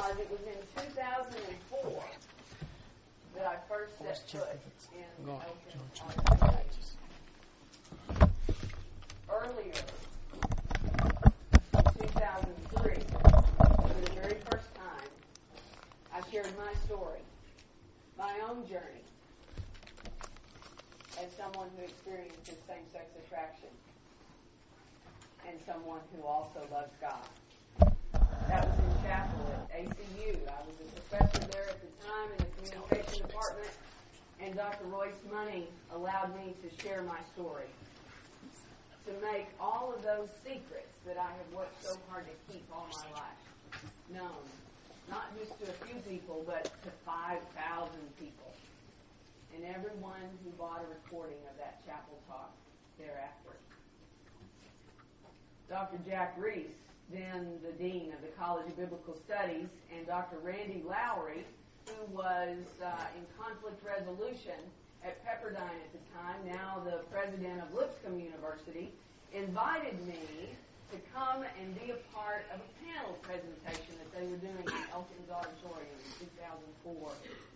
because it was in 2004 that I first set foot in Elkton, Arkansas. Earlier, in 2003, for the very first time, I shared my story, my own journey, as someone who experiences same-sex attraction and someone who also loves God. That was in chapel at ACU. I was a professor there at the time in the communication department, and Dr. Royce Money allowed me to share my story, to make all of those secrets that I have worked so hard to keep all my life known, not just to a few people, but to 5,000 people, and everyone who bought a recording of that chapel talk thereafter. Dr. Jack Reese, then the Dean of the College of Biblical Studies, and Dr. Randy Lowry, who was in conflict resolution at Pepperdine at the time, now the president of Lipscomb University, invited me to come and be a part of a panel presentation that they were doing in Elkton's Auditorium in 2004.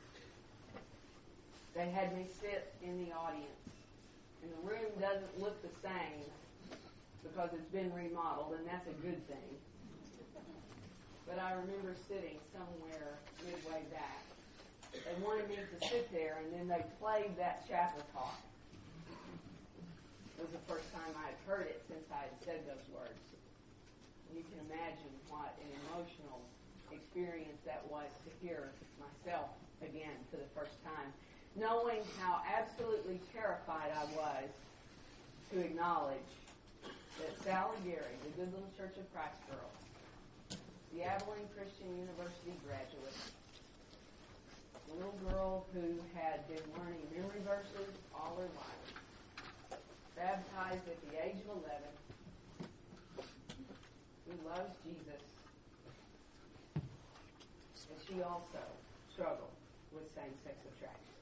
They had me sit in the audience, and the room doesn't look the same because it's been remodeled, and that's a good thing. But I remember sitting somewhere midway back. They wanted me to sit there, and then they played that chapel talk. It was the first time I had heard it since I had said those words. And you can imagine what an emotional experience that was to hear myself again for the first time, knowing how absolutely terrified I was to acknowledge that Sally Gary, the Good Little Church of Christ girl, the Abilene Christian University graduate, the little girl who had been learning memory verses all her life, baptized at the age of 11, who loves Jesus, and she also struggled with same-sex attraction.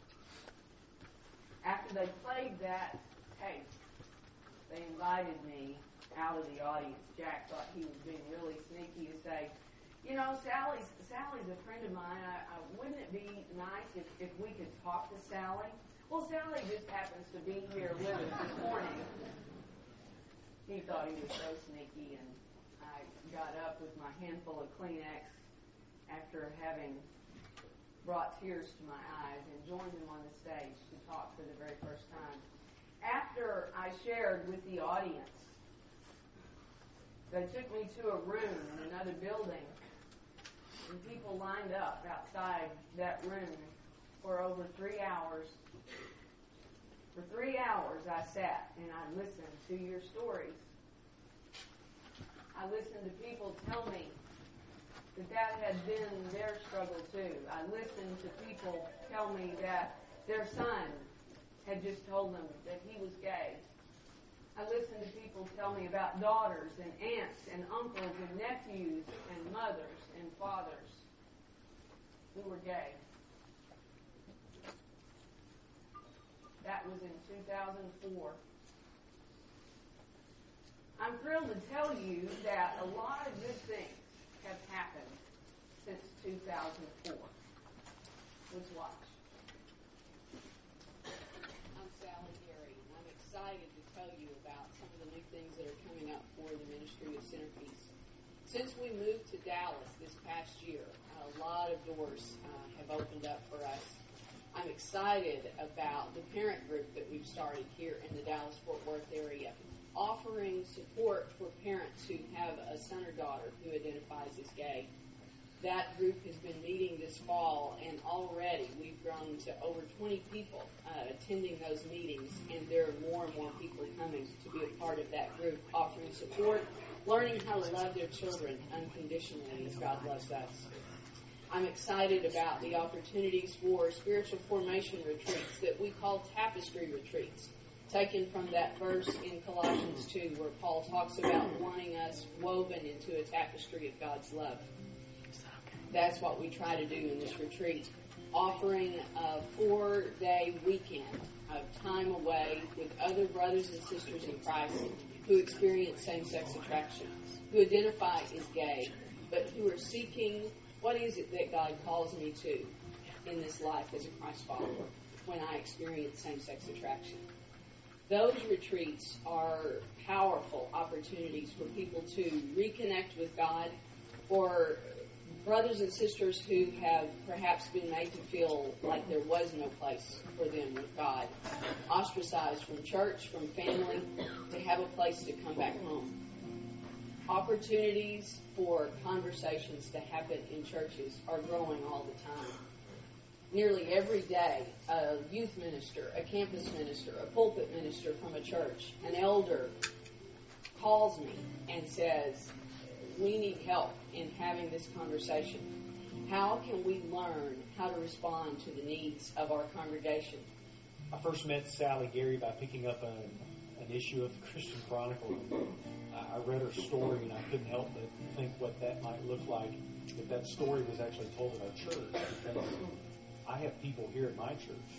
After they played that tape, they invited me out of the audience. Jack thought he was being really sneaky to say, you know, Sally's a friend of mine. Wouldn't it be nice if we could talk to Sally? Well, Sally just happens to be here with us this morning. He thought he was so sneaky, and I got up with my handful of Kleenex after having brought tears to my eyes and joined him on the stage to talk for the very first time. After I shared with the audience, they took me to a room in another building, and people lined up outside that room for over 3 hours. For 3 hours I sat and I listened to your stories. I listened to people tell me that had been their struggle too. I listened to people tell me that their son had just told them that he was gay. I listened to people tell me about daughters and aunts and uncles and nephews and mothers and fathers who were gay. That was in 2004. I'm thrilled to tell you that a lot of good things have happened since 2004. Let's watch. Excited to tell you about some of the new things that are coming up for the Ministry of Centerpiece. Since we moved to Dallas this past year, a lot of doors have opened up for us. I'm excited about the parent group that we've started here in the Dallas-Fort Worth area, offering support for parents who have a son or daughter who identifies as gay. That group has been meeting this fall, and already we've grown to over 20 people attending those meetings, and there are more and more people coming to be a part of that group, offering support, learning how to love their children unconditionally as God loves us. I'm excited about the opportunities for spiritual formation retreats that we call tapestry retreats, taken from that verse in Colossians 2 where Paul talks about wanting us woven into a tapestry of God's love. That's what we try to do in this retreat, offering a 4-day weekend of time away with other brothers and sisters in Christ who experience same-sex attraction, who identify as gay, but who are seeking What is it that God calls me to in this life as a Christ follower when I experience same-sex attraction? Those retreats are powerful opportunities for people to reconnect with God, or brothers and sisters who have perhaps been made to feel like there was no place for them with God, ostracized from church, from family, to have a place to come back home. Opportunities for conversations to happen in churches are growing all the time. Nearly every day, a youth minister, a campus minister, a pulpit minister from a church, an elder calls me and says, we need help in having this conversation. How can we learn how to respond to the needs of our congregation? I first met Sally Gary by picking up an issue of the Christian Chronicle. I read her story and I couldn't help but think what that might look like if that story was actually told at our church. Because I have people here at my church.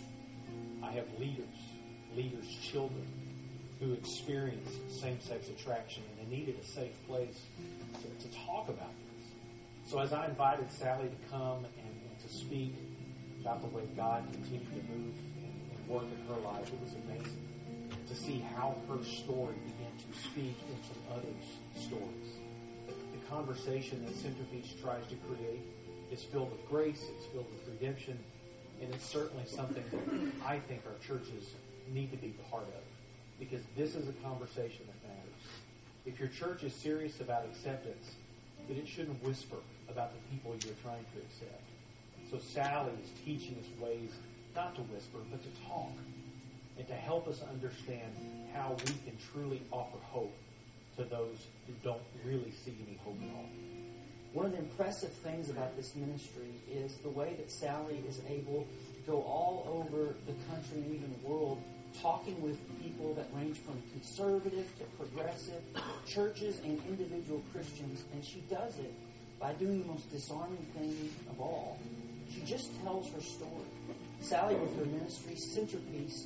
I have leaders' children who experience same-sex attraction, and they needed a safe place to talk about this. So as I invited Sally to come and to speak about the way God continued to move and work in her life, it was amazing to see how her story began to speak into others' stories. The conversation that Centerpiece tries to create is filled with grace, it's filled with redemption, and it's certainly something that I think our churches need to be part of, because this is a conversation that matters. If your church is serious about acceptance, then it shouldn't whisper about the people you're trying to accept. So Sally is teaching us ways not to whisper, but to talk, and to help us understand how we can truly offer hope to those who don't really see any hope at all. One of the impressive things about this ministry is the way that Sally is able to go all over the country and even the world, talking with people that range from conservative to progressive, churches and individual Christians, and she does it by doing the most disarming thing of all. She just tells her story. Sally, with her ministry, Centerpiece,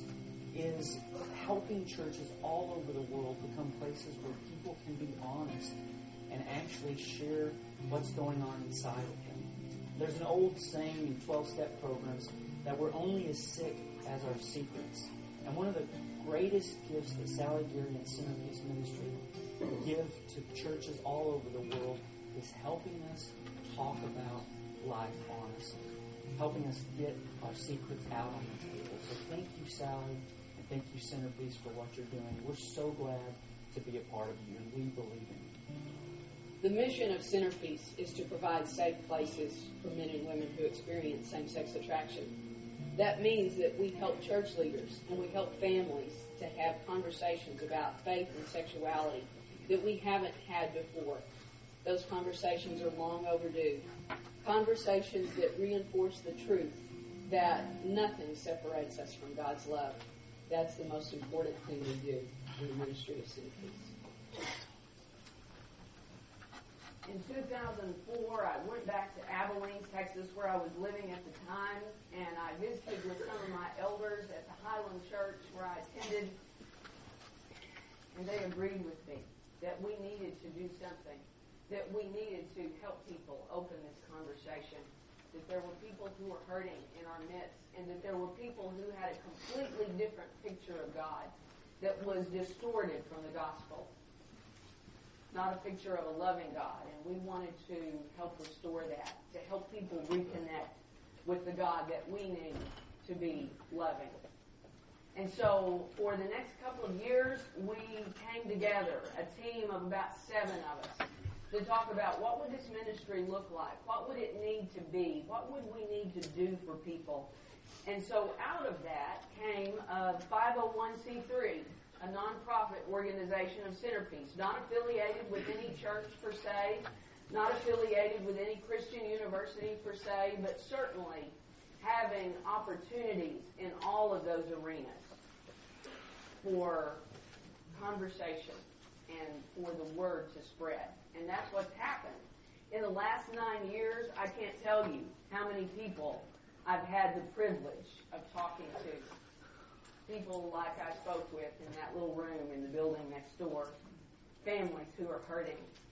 is helping churches all over the world become places where people can be honest and actually share what's going on inside of them. There's an old saying in 12-step programs that we're only as sick as our secrets. And one of the greatest gifts that Sally Gary and Centerpiece Ministry give to churches all over the world is helping us talk about life honestly, helping us get our secrets out on the table. So thank you, Sally, and thank you, Centerpiece, for what you're doing. We're so glad to be a part of you, and we believe in you. The mission of Centerpiece is to provide safe places for men and women who experience same-sex attraction. That means that we help church leaders and we help families to have conversations about faith and sexuality that we haven't had before. Those conversations are long overdue. Conversations that reinforce the truth that nothing separates us from God's love. That's the most important thing we do in the ministry of Centerpiece. In 2004, I went back to Abilene, Texas, where I was living at the time, and I visited with some of my elders at the Highland Church where I attended, and they agreed with me that we needed to do something, that we needed to help people open this conversation, that there were people who were hurting in our midst, and that there were people who had a completely different picture of God that was distorted from the gospel. Not a picture of a loving God, and we wanted to help restore that, to help people reconnect with the God that we need to be loving. And so for the next couple of years, we came together, a team of about 7 of us, to talk about what would this ministry look like, what would it need to be, what would we need to do for people. And so out of that came a 501c3, a nonprofit organization of Centerpiece, not affiliated with any church per se, not affiliated with any Christian university per se, but certainly having opportunities in all of those arenas for conversation and for the word to spread. And that's what's happened. In the last 9 years, I can't tell you how many people I've had the privilege of talking to. People like I spoke with in that little room in the building next door, families who are hurting,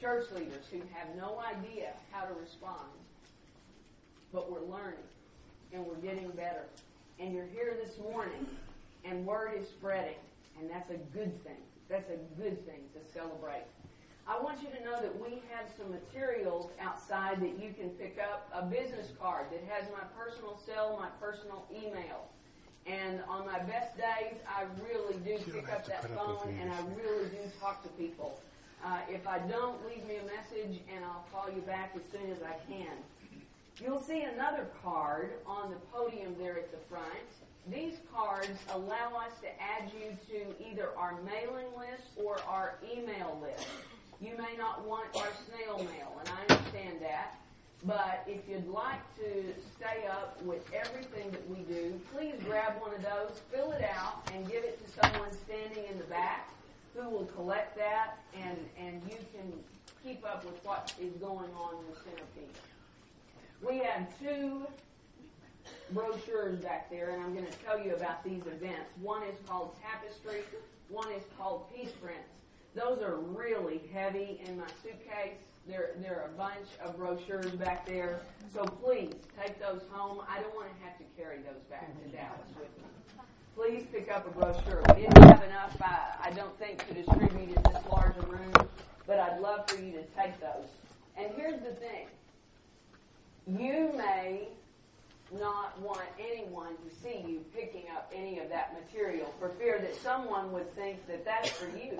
church leaders who have no idea how to respond, but we're learning and we're getting better. And you're here this morning and word is spreading, and that's a good thing. That's a good thing to celebrate. I want you to know that we have some materials outside that you can pick up. A business card that has my personal cell, my personal email. And on my best days, I really do pick up that phone and I really do talk to people. If I don't, leave me a message and I'll call you back as soon as I can. You'll see another card on the podium there at the front. These cards allow us to add you to either our mailing list or our email list. You may not want our snail mail, and I understand that. But if you'd like to stay up with everything that we do, please grab one of those, fill it out, and give it to someone standing in the back who will collect that, and you can keep up with what is going on with Centerpiece. We have 2 brochures back there, and I'm going to tell you about these events. One is called Tapestry. One is called Peace Prints. Those are really heavy in my suitcase. There are a bunch of brochures back there. So please, take those home. I don't want to have to carry those back to Dallas with me. Please pick up a brochure. We didn't have enough, I don't think, to distribute in this large a room, but I'd love for you to take those. And here's the thing. You may not want anyone to see you picking up any of that material for fear that someone would think that that's for you.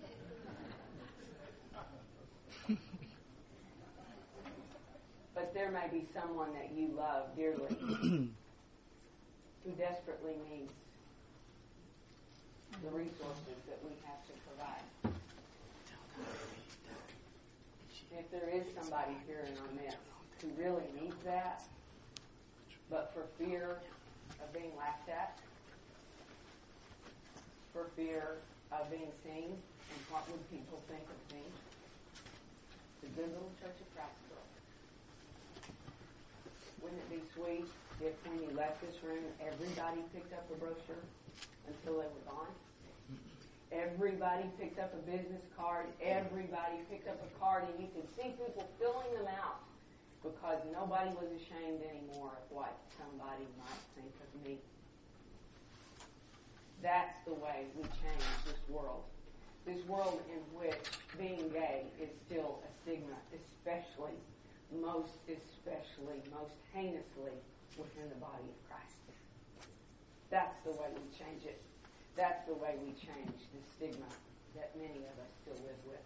But there may be someone that you love dearly who desperately needs the resources that we have to provide. If there is somebody here in our midst who really needs that, but for fear of being laughed at, for fear of being seen, and what would people think of me, the good little Church of Christ girl. Wouldn't it be sweet if when you left this room, everybody picked up a brochure until they were gone? Everybody picked up a business card. Everybody picked up a card, and you could see people filling them out because nobody was ashamed anymore of what somebody might think of me. That's the way we change this world. This world in which being gay is still a stigma, most heinously within the body of Christ. That's the way we change it. That's the way we change the stigma that many of us still live with.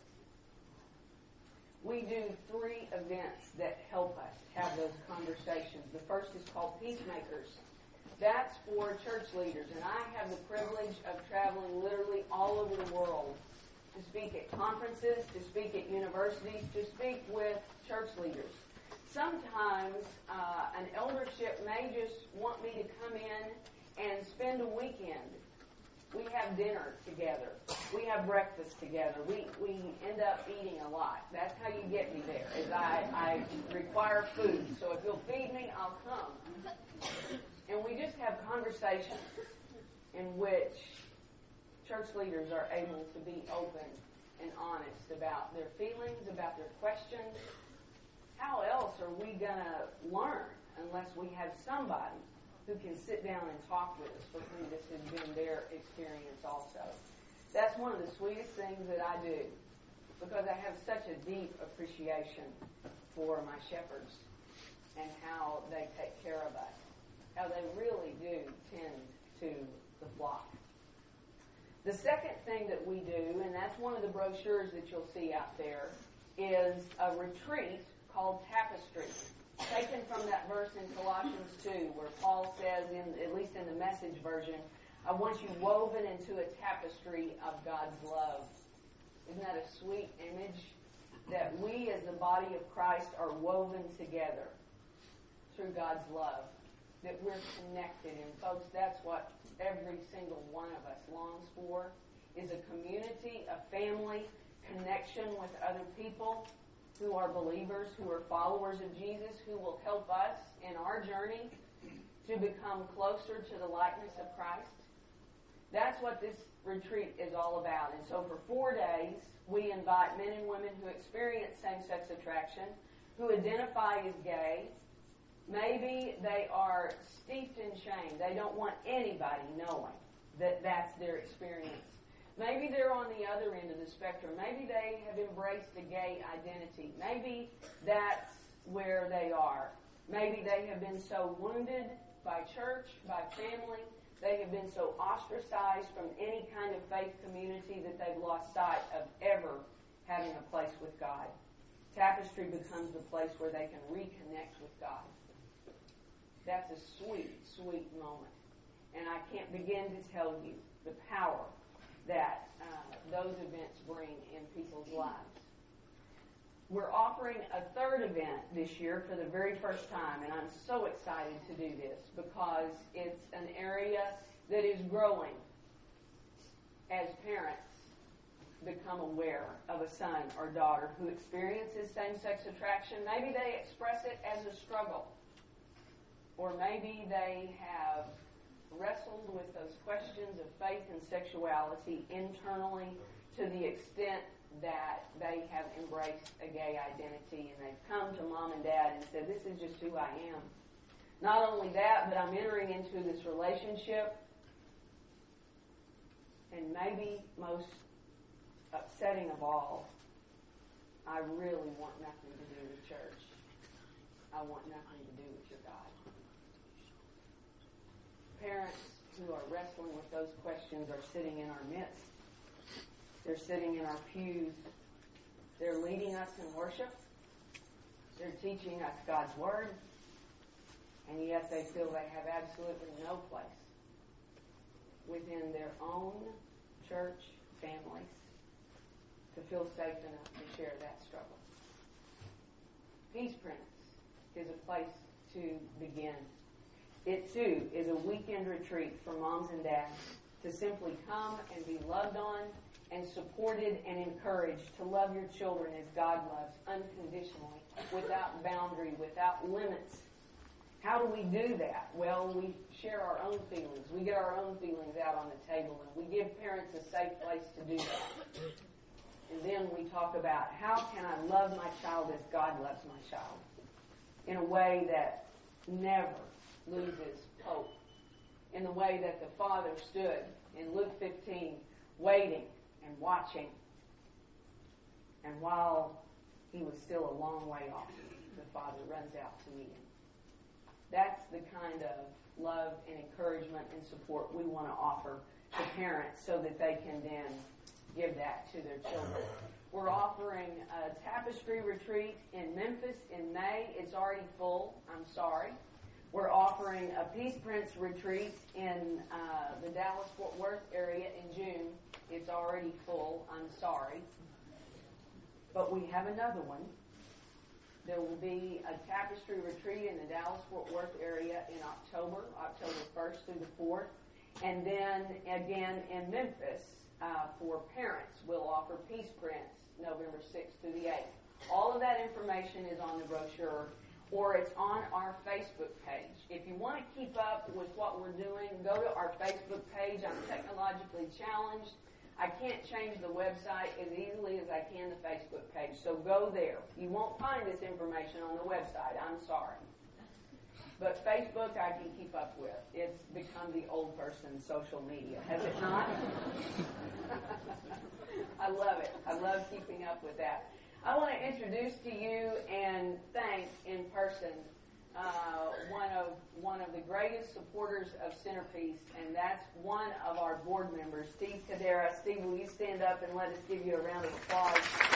We do 3 events that help us have those conversations. The first is called Peacemakers. That's for church leaders, and I have the privilege of traveling literally all over the world to speak at conferences, to speak at universities, to speak with church leaders. Sometimes an eldership may just want me to come in and spend a weekend. We have dinner together. We have breakfast together. We end up eating a lot. That's how you get me there, is I require food. So if you'll feed me, I'll come. And we just have conversations in which church leaders are able to be open and honest about their feelings, about their questions. How else are we going to learn unless we have somebody who can sit down and talk with us, for whom this has been their experience also? That's one of the sweetest things that I do, because I have such a deep appreciation for my shepherds and how they take care of us, how they really do tend to the flock. The second thing that we do, and that's one of the brochures that you'll see out there, is a retreat called Tapestry, taken from that verse in Colossians 2, where Paul says, at least in the Message version, I want you woven into a tapestry of God's love. Isn't that a sweet image? That we as the body of Christ are woven together through God's love. That we're connected. And folks, that's what every single one of us longs for, is a community, a family, connection with other people who are believers, who are followers of Jesus, who will help us in our journey to become closer to the likeness of Christ. That's what this retreat is all about. And so for 4 days, We invite men and women who experience same-sex attraction, who identify as gay. Maybe they are steeped in shame. They don't want anybody knowing that that's their experience. Maybe they're on the other end of the spectrum. Maybe they have embraced a gay identity. Maybe that's where they are. Maybe they have been so wounded by church, by family. They have been so ostracized from any kind of faith community that they've lost sight of ever having a place with God. Tapestry becomes the place where they can reconnect with God. That's a sweet, sweet moment. And I can't begin to tell you the power that those events bring in people's lives. We're offering a third event this year for the very first time, and I'm so excited to do this because it's an area that is growing as parents become aware of a son or daughter who experiences same-sex attraction. Maybe they express it as a struggle, or maybe they have wrestled with those questions of faith and sexuality internally to the extent that they have embraced a gay identity, and they've come to mom and dad and said, this is just who I am. Not only that, but I'm entering into this relationship, and maybe most upsetting of all, I really want nothing to do with church. I want nothing to do with your God. Parents who are wrestling with those questions are sitting in our midst. They're sitting in our pews. They're leading us in worship. They're teaching us God's Word. And yet they feel they have absolutely no place within their own church families to feel safe enough to share that struggle. Peace Prince is a place to begin. It, too, is a weekend retreat for moms and dads to simply come and be loved on and supported and encouraged to love your children as God loves, unconditionally, without boundary, without limits. How do we do that? Well, we share our own feelings. We get our own feelings out on the table, and we give parents a safe place to do that. And then we talk about how can I love my child as God loves my child in a way that never loses hope, in the way that the Father stood in Luke 15 waiting and watching, and while he was still a long way off, the Father runs out to meet him. That's the kind of love and encouragement and support we want to offer to parents so that they can then give that to their children. We're offering a tapestry retreat in Memphis in May. It's already full. I'm sorry. We're offering a Peace Prince retreat in the Dallas-Fort Worth area in June. It's already full. I'm sorry. But we have another one. There will be a tapestry retreat in the Dallas-Fort Worth area in October 1st through the 4th. And then again in Memphis for parents, we'll offer Peace Prince November 6th through the 8th. All of that information is on the brochure, or it's on our Facebook page. If you want to keep up with what we're doing, go to our Facebook page. I'm technologically challenged. I can't change the website as easily as I can the Facebook page, so go there. You won't find this information on the website. I'm sorry. But Facebook I can keep up with. It's become the old person's social media, has it not? I love it. I love keeping up with that. I want to introduce to you and thank in person one of the greatest supporters of Centerpiece, and that's one of our board members, Steve Cadera. Steve, will you stand up and let us give you a round of applause?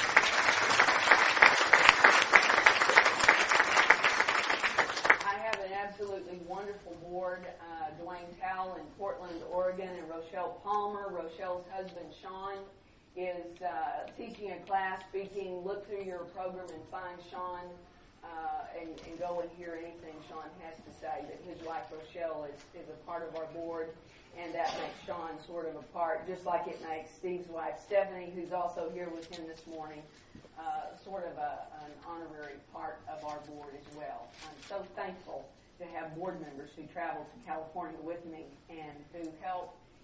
I have an absolutely wonderful board. Dwayne Towle in Portland, Oregon, and Rochelle Palmer. Rochelle's husband, Sean, is teaching a class, speaking. Look through your program and find Sean and go and hear anything Sean has to say. But his wife, Rochelle, is a part of our board, and that makes Sean sort of a part, just like it makes Steve's wife, Stephanie, who's also here with him this morning, sort of an honorary part of our board as well. I'm so thankful to have board members who travel to California with me and who help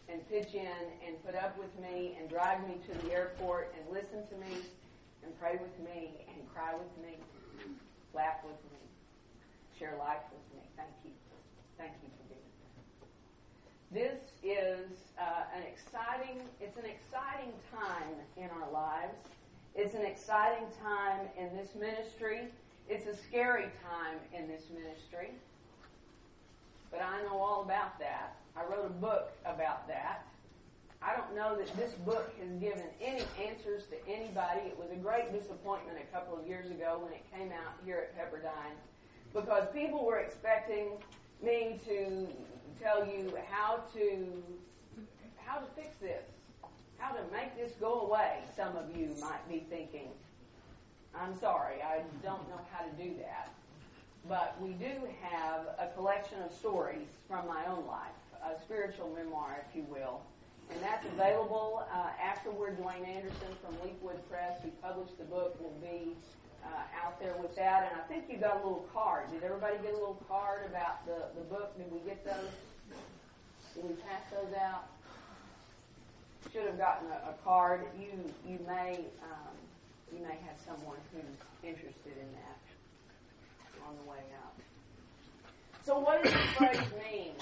and pitch in and put up with me and drive me to the airport and listen to me and pray with me and cry with me, laugh with me, share life with me. Thank you. Thank you for being here. This is an exciting time in our lives. It's an exciting time in this ministry. It's a scary time in this ministry. But I know all about that. I wrote a book about that. I don't know that this book has given any answers to anybody. It was a great disappointment a couple of years ago when it came out here at Pepperdine, because people were expecting me to tell you how to fix this, how to make this go away. Some of you might be thinking, I'm sorry, I don't know how to do that. But we do have a collection of stories from my own life, a spiritual memoir, if you will. And that's available afterward. Dwayne Anderson from Leafwood Press, who published the book, will be out there with that. And I think you got a little card. Did everybody get a little card about the book? Did we get those? Did we pass those out? Should have gotten a card. You may have someone who's interested in that on the way out. So what does this phrase mean?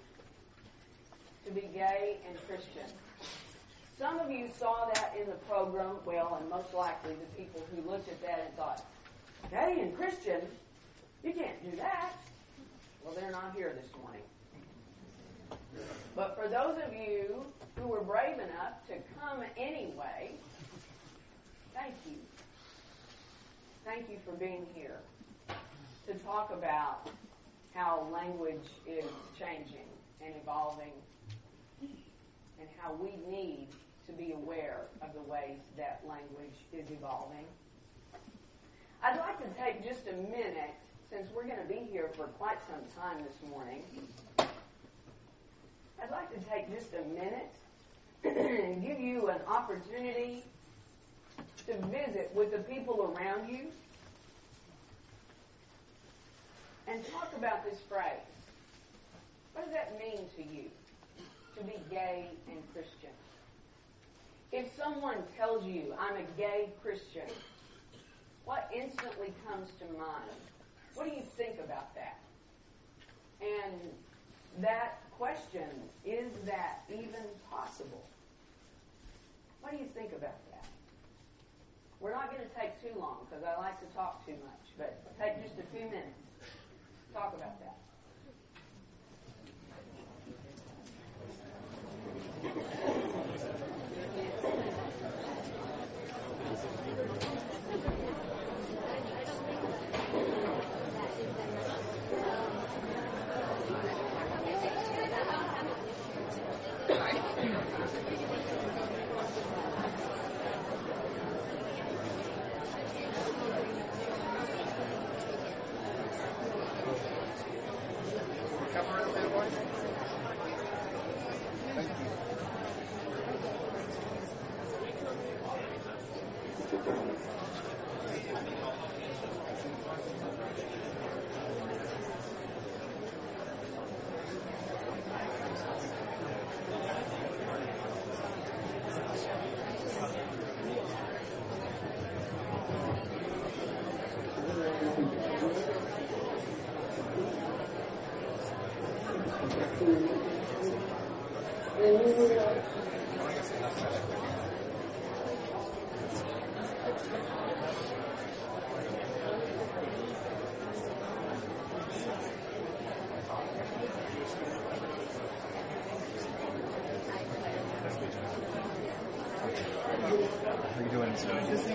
To be gay and Christian. Some of you saw that in the program, and most likely the people who looked at that and thought, gay and Christian? You can't do that. Well, they're not here this morning. But for those of you who were brave enough to come anyway, thank you. Thank you for being here to talk about how language is changing and evolving, and how we need to be aware of the ways that language is evolving. I'd like to take just a minute, since we're going to be here for quite some time this morning, I'd like to take just a minute and give you an opportunity to visit with the people around you and talk about this phrase. What does that mean to you, to be gay and Christian? If someone tells you, I'm a gay Christian, what instantly comes to mind? What do you think about that? And that question, is that even possible? What do you think about that? We're not going to take too long because I like to talk too much, but take just a few minutes. Talk about that. How are you doing, sir?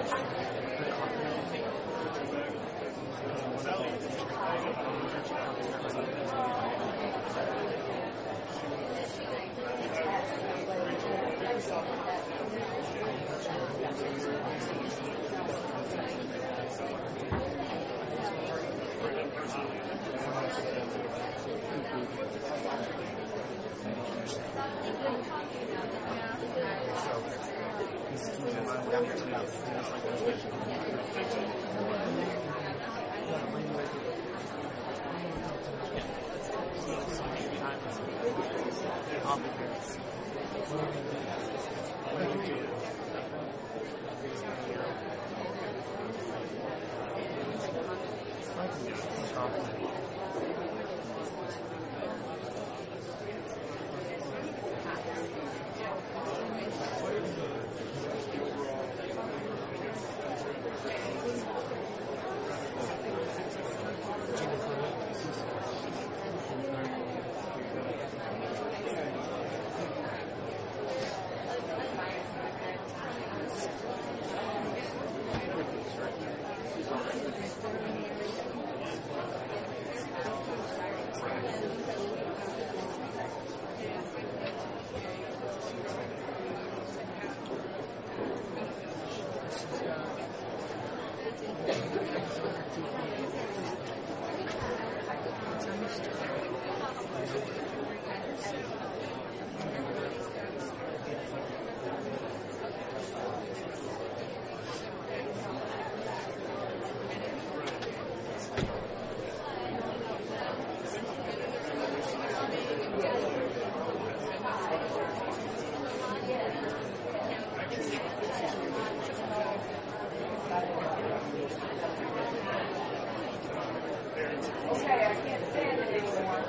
Okay, I can't stand it anymore.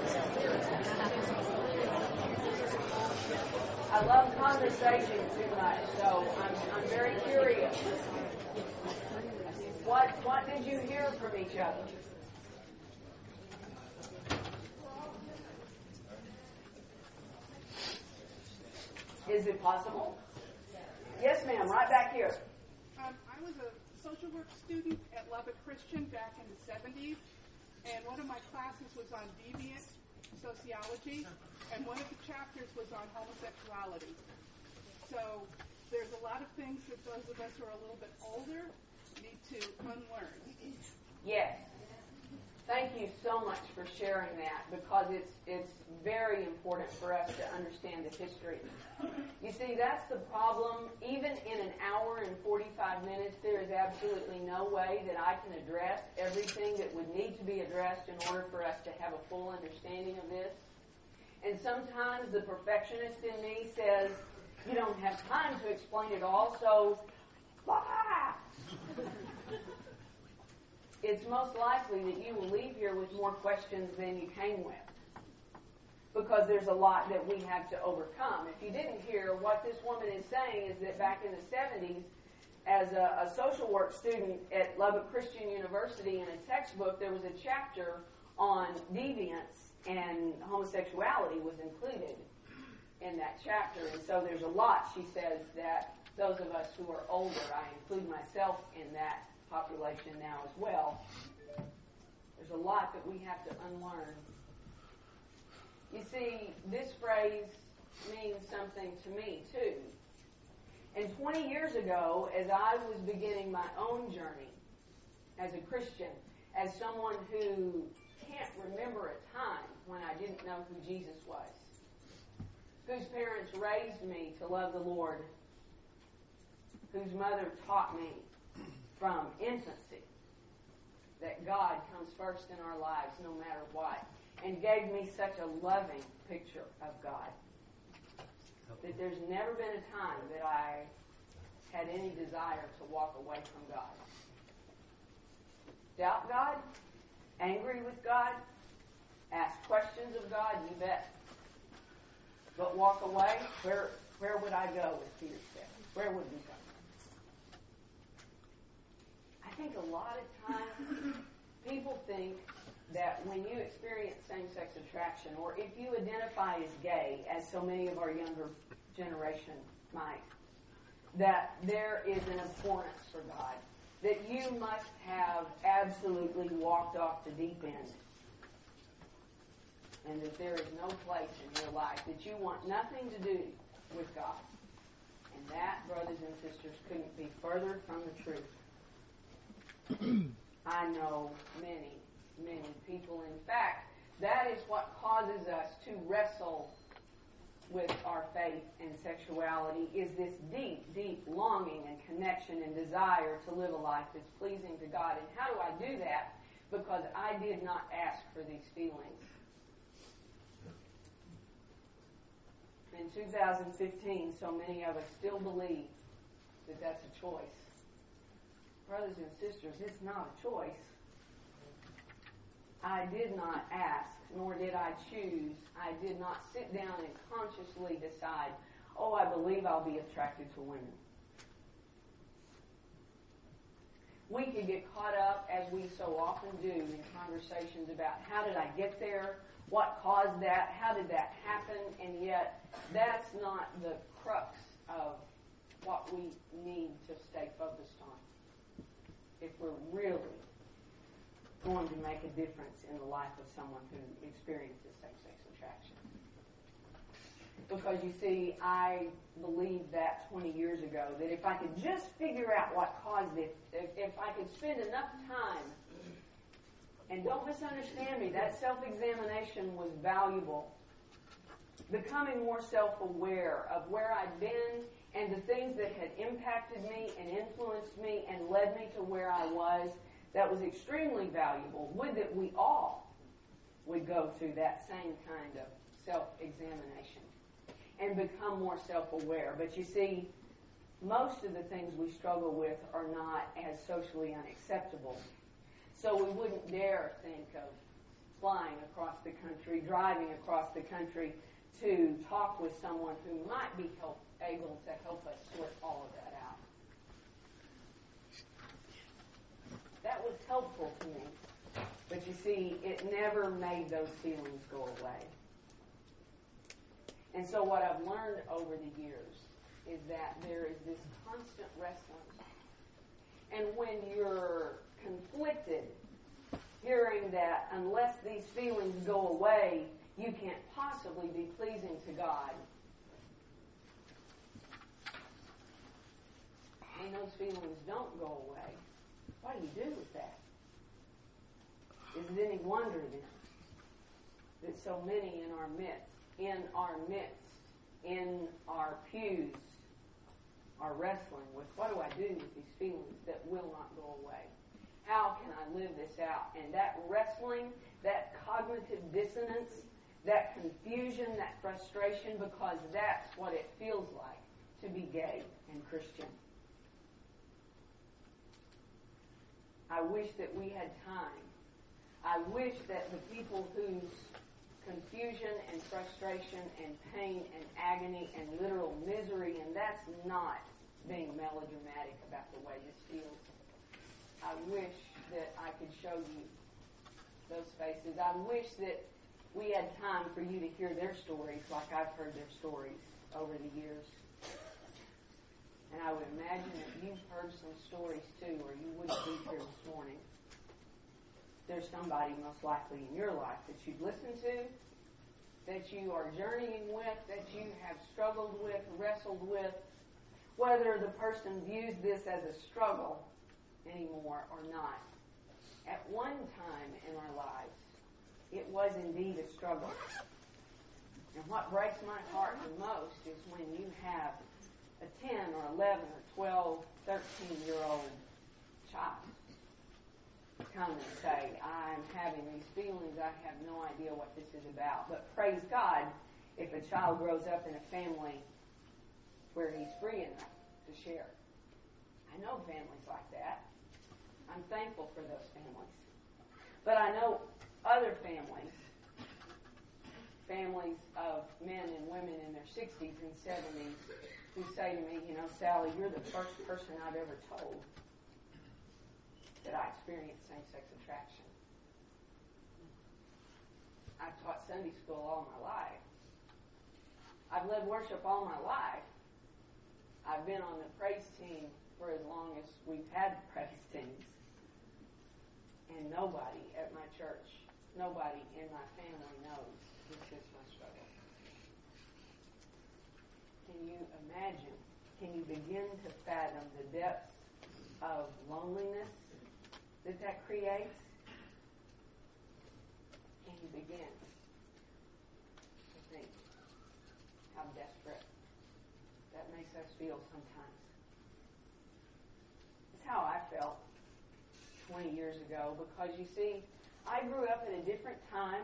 I love conversation too much, so I'm very curious. What did you hear from each other? Is it possible? Yes, ma'am, right back here. I was a social work student at Lubbock Christian back in the 70s, and one of my classes was on deviant sociology, and one of the chapters was on homosexuality. So there's a lot of things that those of us who are a little bit older need to unlearn. Yes. Thank you so much for sharing that, because it's very important for us to understand the history. You see, that's the problem. Even in an hour and 45 minutes, there is absolutely no way that I can address everything that would need to be addressed in order for us to have a full understanding of this. And sometimes the perfectionist in me says, you don't have time to explain it all, so blah! It's most likely that you will leave here with more questions than you came with, because there's a lot that we have to overcome. If you didn't hear, what this woman is saying is that back in the 70s, as a social work student at Lubbock Christian University, in a textbook, there was a chapter on deviance, and homosexuality was included in that chapter. And so there's a lot, she says, that those of us who are older, I include myself in that population now as well, there's a lot that we have to unlearn. You see, this phrase means something to me too. And 20 years ago, as I was beginning my own journey as a Christian, as someone who can't remember a time when I didn't know who Jesus was, whose parents raised me to love the Lord, whose mother taught me from infancy that God comes first in our lives no matter what, and gave me such a loving picture of God, that there's never been a time that I had any desire to walk away from God. Doubt God? Angry with God? Ask questions of God? You bet. But walk away? Where would I go, as Peter said? Where would we go? I think a lot of times people think that when you experience same-sex attraction, or if you identify as gay, as so many of our younger generation might, that there is an abhorrence for God, that you must have absolutely walked off the deep end, and that there is no place in your life that you want nothing to do with God. And that, brothers and sisters, couldn't be further from the truth. I know many, many people. In fact, that is what causes us to wrestle with our faith and sexuality, is this deep, deep longing and connection and desire to live a life that's pleasing to God. And how do I do that? Because I did not ask for these feelings. In 2015, so many of us still believe that that's a choice. Brothers and sisters, it's not a choice. I did not ask, nor did I choose. I did not sit down and consciously decide, oh, I believe I'll be attracted to women. We could get caught up, as we so often do, in conversations about how did I get there, what caused that, how did that happen, and yet that's not the crux of what we need to stay focused on if we're really going to make a difference in the life of someone who experiences same-sex attraction. Because you see, I believed that 20 years ago, that if I could just figure out what caused it, if I could spend enough time, and don't misunderstand me, that self-examination was valuable. Becoming more self-aware of where I'd been and the things that had impacted me and influenced me and led me to where I was, that was extremely valuable. Would that we all would go through that same kind of self-examination and become more self-aware. But you see, most of the things we struggle with are not as socially unacceptable. So we wouldn't dare think of flying across the country, driving across the country to talk with someone who might be able to help us sort all of that out. That was helpful to me. But you see, it never made those feelings go away. And so what I've learned over the years is that there is this constant wrestling. And when you're conflicted, hearing that unless these feelings go away, you can't possibly be pleasing to God. And those feelings don't go away. What do you do with that? Is it any wonder then that so many in our midst, in our pews, are wrestling with, what do I do with these feelings that will not go away? How can I live this out? And that wrestling, that cognitive dissonance, that confusion, that frustration, because that's what it feels like to be gay and Christian. I wish that we had time. I wish that the people whose confusion and frustration and pain and agony and literal misery, and that's not being melodramatic about the way this feels. I wish that I could show you those faces. I wish that we had time for you to hear their stories like I've heard their stories over the years. And I would imagine that you've heard some stories too, or you wouldn't be here this morning. There's somebody most likely in your life that you've listened to, that you are journeying with, that you have struggled with, wrestled with, whether the person views this as a struggle anymore or not. At one time in our lives, it was indeed a struggle. And what breaks my heart the most is when you have a 10 or 11 or 12, 13-year-old child come and say, I'm having these feelings, I have no idea what this is about. But praise God, if a child grows up in a family where he's free enough to share. I know families like that. I'm thankful for those families. But I know other families of men and women in their 60s and 70s who say to me, Sally, you're the first person I've ever told that I experienced same-sex attraction. I've taught Sunday school all my life. I've led worship all my life. I've been on the praise team for as long as we've had praise teams. And nobody at my church, nobody in my family knows this is my struggle. Can you imagine? Can you begin to fathom the depths of loneliness that creates? Can you begin to think how desperate that makes us feel sometimes? It's how I felt 20 years ago, because you see, I grew up at a different time.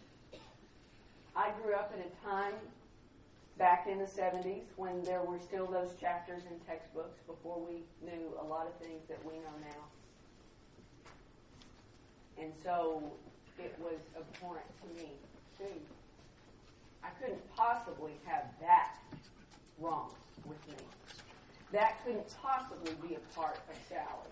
I grew up at a time back in the 70s when there were still those chapters in textbooks before we knew a lot of things that we know now. And so it was abhorrent to me, too. I couldn't possibly have that wrong with me. That couldn't possibly be a part of Sally.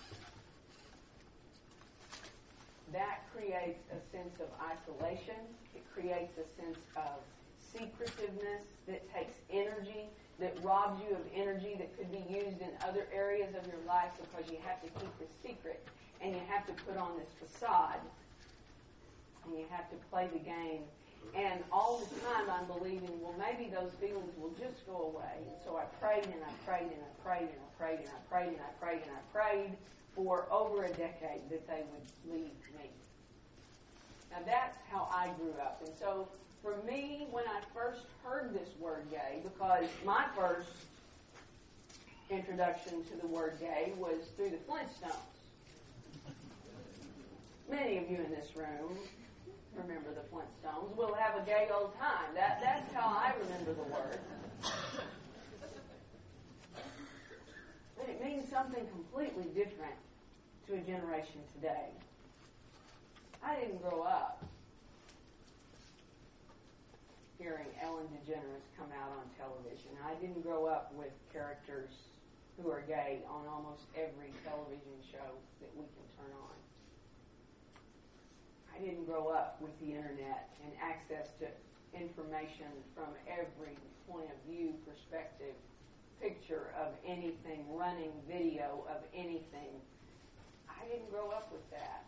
That creates a sense of isolation. It creates a sense of secretiveness that takes energy, that robs you of energy that could be used in other areas of your life, because you have to keep the secret and you have to put on this facade and you have to play the game. And all the time I'm believing, well, maybe those feelings will just go away. And so I prayed and I prayed and I prayed and I prayed and I prayed and I prayed and I prayed for over a decade that they would leave me. Now that's how I grew up. And so for me, when I first heard this word gay, because my first introduction to the word gay was through the Flintstones. Many of you in this room remember the Flintstones. We'll have a gay old time. That's how I remember the word. But it means something completely different to a generation today. I didn't grow up hearing Ellen DeGeneres come out on television. I didn't grow up with characters who are gay on almost every television show that we can turn on. I didn't grow up with the internet and access to information from every point of view, perspective, picture of anything, running video of anything. I didn't grow up with that.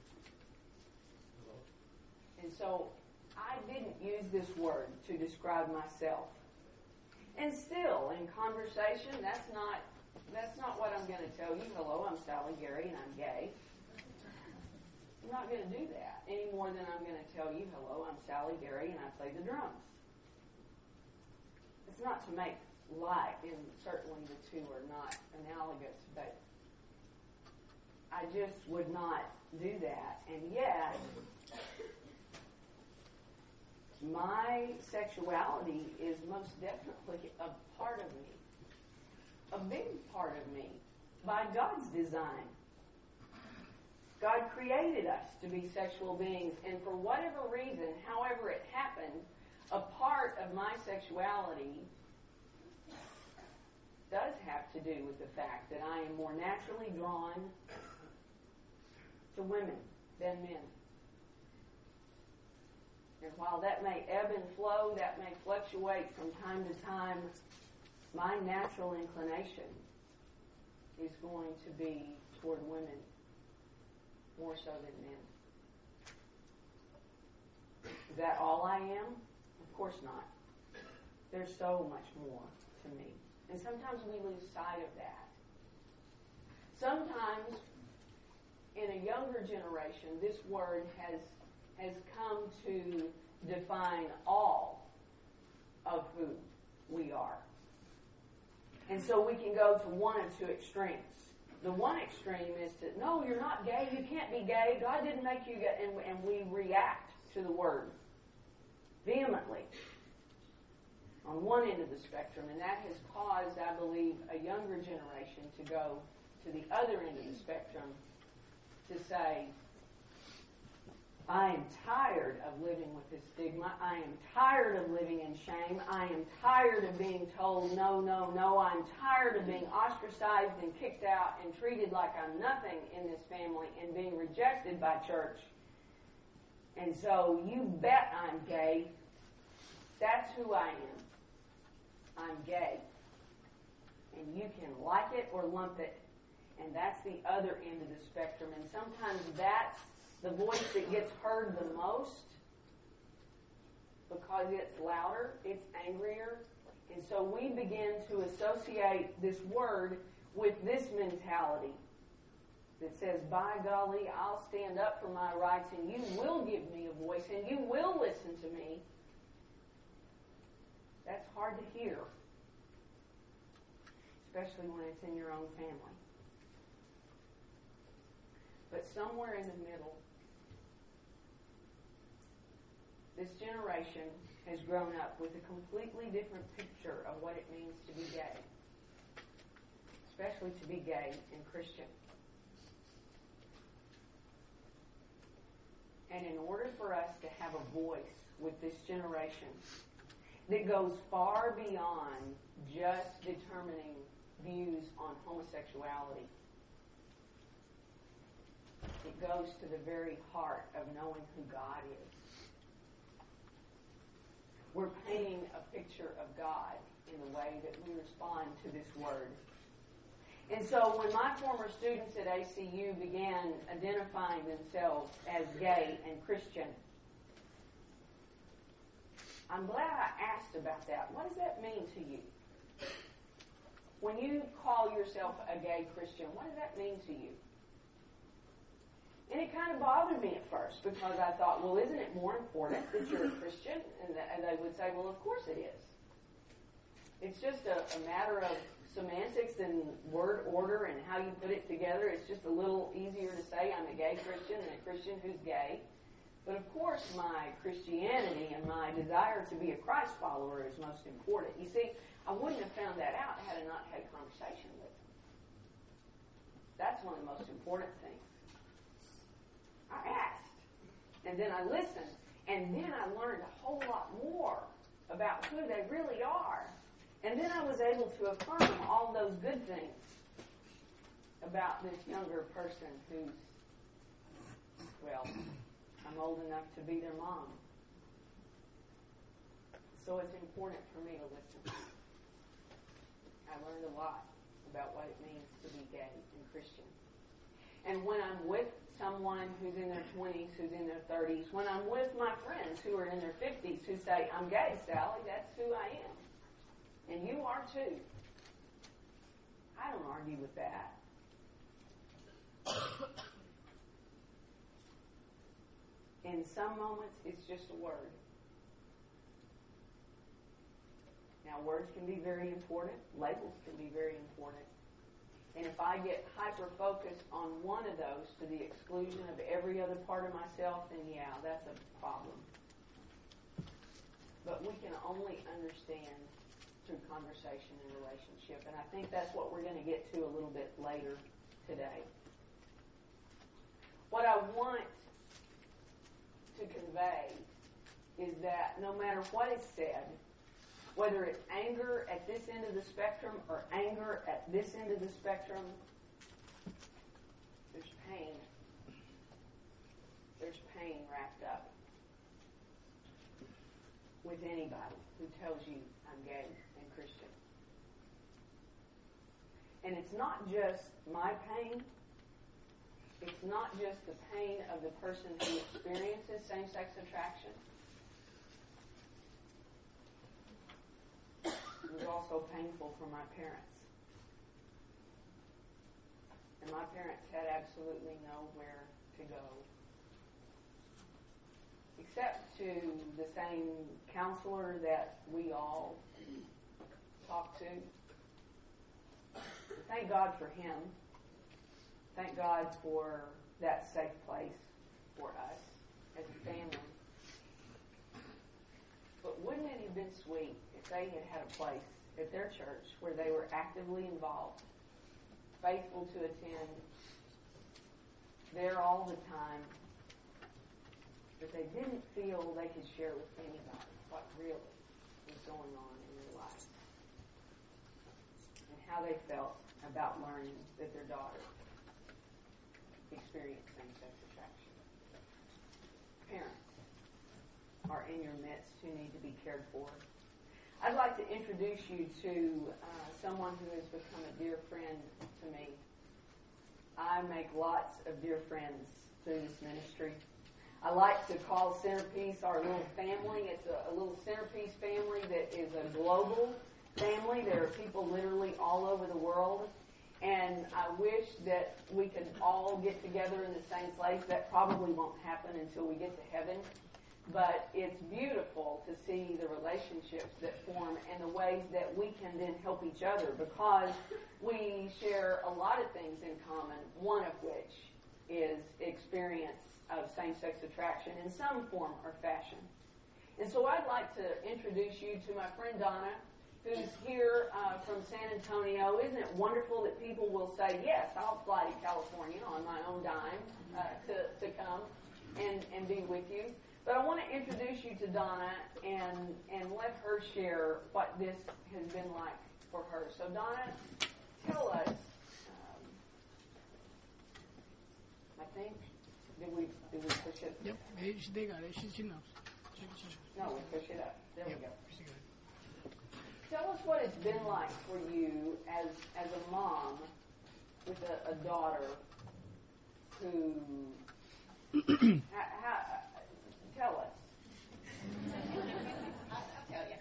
And so I didn't use this word to describe myself. And still, in conversation, that's not what I'm going to tell you. Hello, I'm Sally Gary and I'm gay. I'm not going to do that any more than I'm going to tell you, hello, I'm Sally Gary and I play the drums. It's not to make light, and certainly the two are not analogous, but I just would not do that. And yet, my sexuality is most definitely a part of me, a big part of me, by God's design. God created us to be sexual beings, and for whatever reason, however it happened, a part of my sexuality does have to do with the fact that I am more naturally drawn to women than men. And while that may ebb and flow, that may fluctuate from time to time, my natural inclination is going to be toward women more so than men. Is that all I am? Of course not. There's so much more to me. And sometimes we lose sight of that. Sometimes in a younger generation, this word has come to define all of who we are. And so we can go to one of two extremes. The one extreme is to, no, you're not gay, you can't be gay, God didn't make you gay, and we react to the word vehemently on one end of the spectrum, and that has caused, I believe, a younger generation to go to the other end of the spectrum to say, I am tired of living with this stigma. I am tired of living in shame. I am tired of being told no, no, no. I'm tired of being ostracized and kicked out and treated like I'm nothing in this family and being rejected by church. And so you bet I'm gay. That's who I am. I'm gay. and you can like it or lump it. And that's the other end of the spectrum. And sometimes that's the voice that gets heard the most because it's louder, it's angrier. And so we begin to associate this word with this mentality that says, by golly, I'll stand up for my rights and you will give me a voice and you will listen to me. That's hard to hear, especially when it's in your own family. But somewhere in the middle, this generation has grown up with a completely different picture of what it means to be gay, especially to be gay and Christian. And in order for us to have a voice with this generation that goes far beyond just determining views on homosexuality, it goes to the very heart of knowing who God is. We're painting a picture of God in the way that we respond to this word. And so when my former students at ACU began identifying themselves as gay and Christian, I'm glad I asked about that. What does that mean to you? When you call yourself a gay Christian, what does that mean to you? And it kind of bothered me at first because I thought, well, isn't it more important that you're a Christian? And they would say, well, of course it is. It's just a matter of semantics and word order and how you put it together. It's just a little easier to say I'm a gay Christian than a Christian who's gay. But of course my Christianity and my desire to be a Christ follower is most important. You see, I wouldn't have found that out had I not had a conversation with them. That's one of the most important things. I asked, and then I listened, and then I learned a whole lot more about who they really are. And then I was able to affirm all those good things about this younger person who's, well, I'm old enough to be their mom. So it's important for me to listen. I learned a lot about what it means to be gay and Christian. And when I'm with someone who's in their 20s, who's in their 30s, when I'm with my friends who are in their 50s who say, I'm gay, Sally, that's who I am. And you are too. I don't argue with that. In some moments, it's just a word. Now, words can be very important. Labels can be very important. And if I get hyper-focused on one of those to the exclusion of every other part of myself, then yeah, that's a problem. But we can only understand through conversation and relationship. And I think that's what we're going to get to a little bit later today. What I want to convey is that no matter what is said, whether it's anger at this end of the spectrum or anger at this end of the spectrum, there's pain. There's pain wrapped up with anybody who tells you I'm gay and Christian. And it's not just my pain. It's not just the pain of the person who experiences same-sex attraction. It was also painful for my parents. And my parents had absolutely nowhere to go except to the same counselor that we all talk to. Thank God for him. Thank God for that safe place for us as a family. But wouldn't it have been sweet if they had had a place at their church where they were actively involved, faithful to attend, there all the time, that they didn't feel they could share with anybody what really was going on in their life and how they felt about learning that their daughter experienced same-sex attraction. Parents are in your midst who need to be cared for. I'd like to to introduce you to someone who has become a dear friend to me. I make lots of dear friends through this ministry. I like to call Centerpiece our little family. It's a little Centerpiece family that is a global family. There are people literally all over the world. And I wish that we could all get together in the same place. That probably won't happen until we get to heaven. But it's beautiful to see the relationships that form and the ways that we can then help each other, because we share a lot of things in common, one of which is experience of same-sex attraction in some form or fashion. And so I'd like to introduce you to my friend Donna, who's here from San Antonio. Isn't it wonderful that people will say, yes, I'll fly to California on my own dime to come and be with you. But I want to introduce you to Donna and let her share what this has been like for her. So Donna, tell us, I think, did we push it? Yep, they got it. She knows. No, we push it up. There we go. She got it. Tell us what it's been like for you as a mom with a daughter who, tell us. I'll tell you.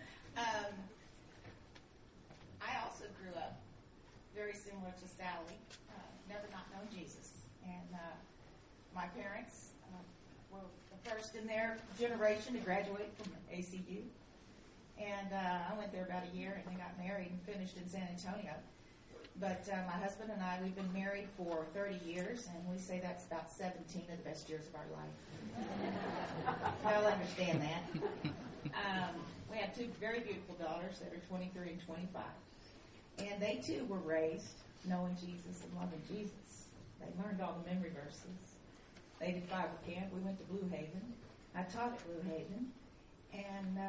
I also grew up very similar to Sally, never not known Jesus. And my parents were the first in their generation to graduate from ACU. And I went there about a year and then got married and finished in San Antonio. But my husband and I, we've been married for 30 years, and we say that's about 17 of the best years of our life. Y'all understand that. We have two very beautiful daughters that are 23 and 25. And they, too, were raised knowing Jesus and loving Jesus. They learned all the memory verses. They did Bible camp. We went to Blue Haven. I taught at Blue Haven. And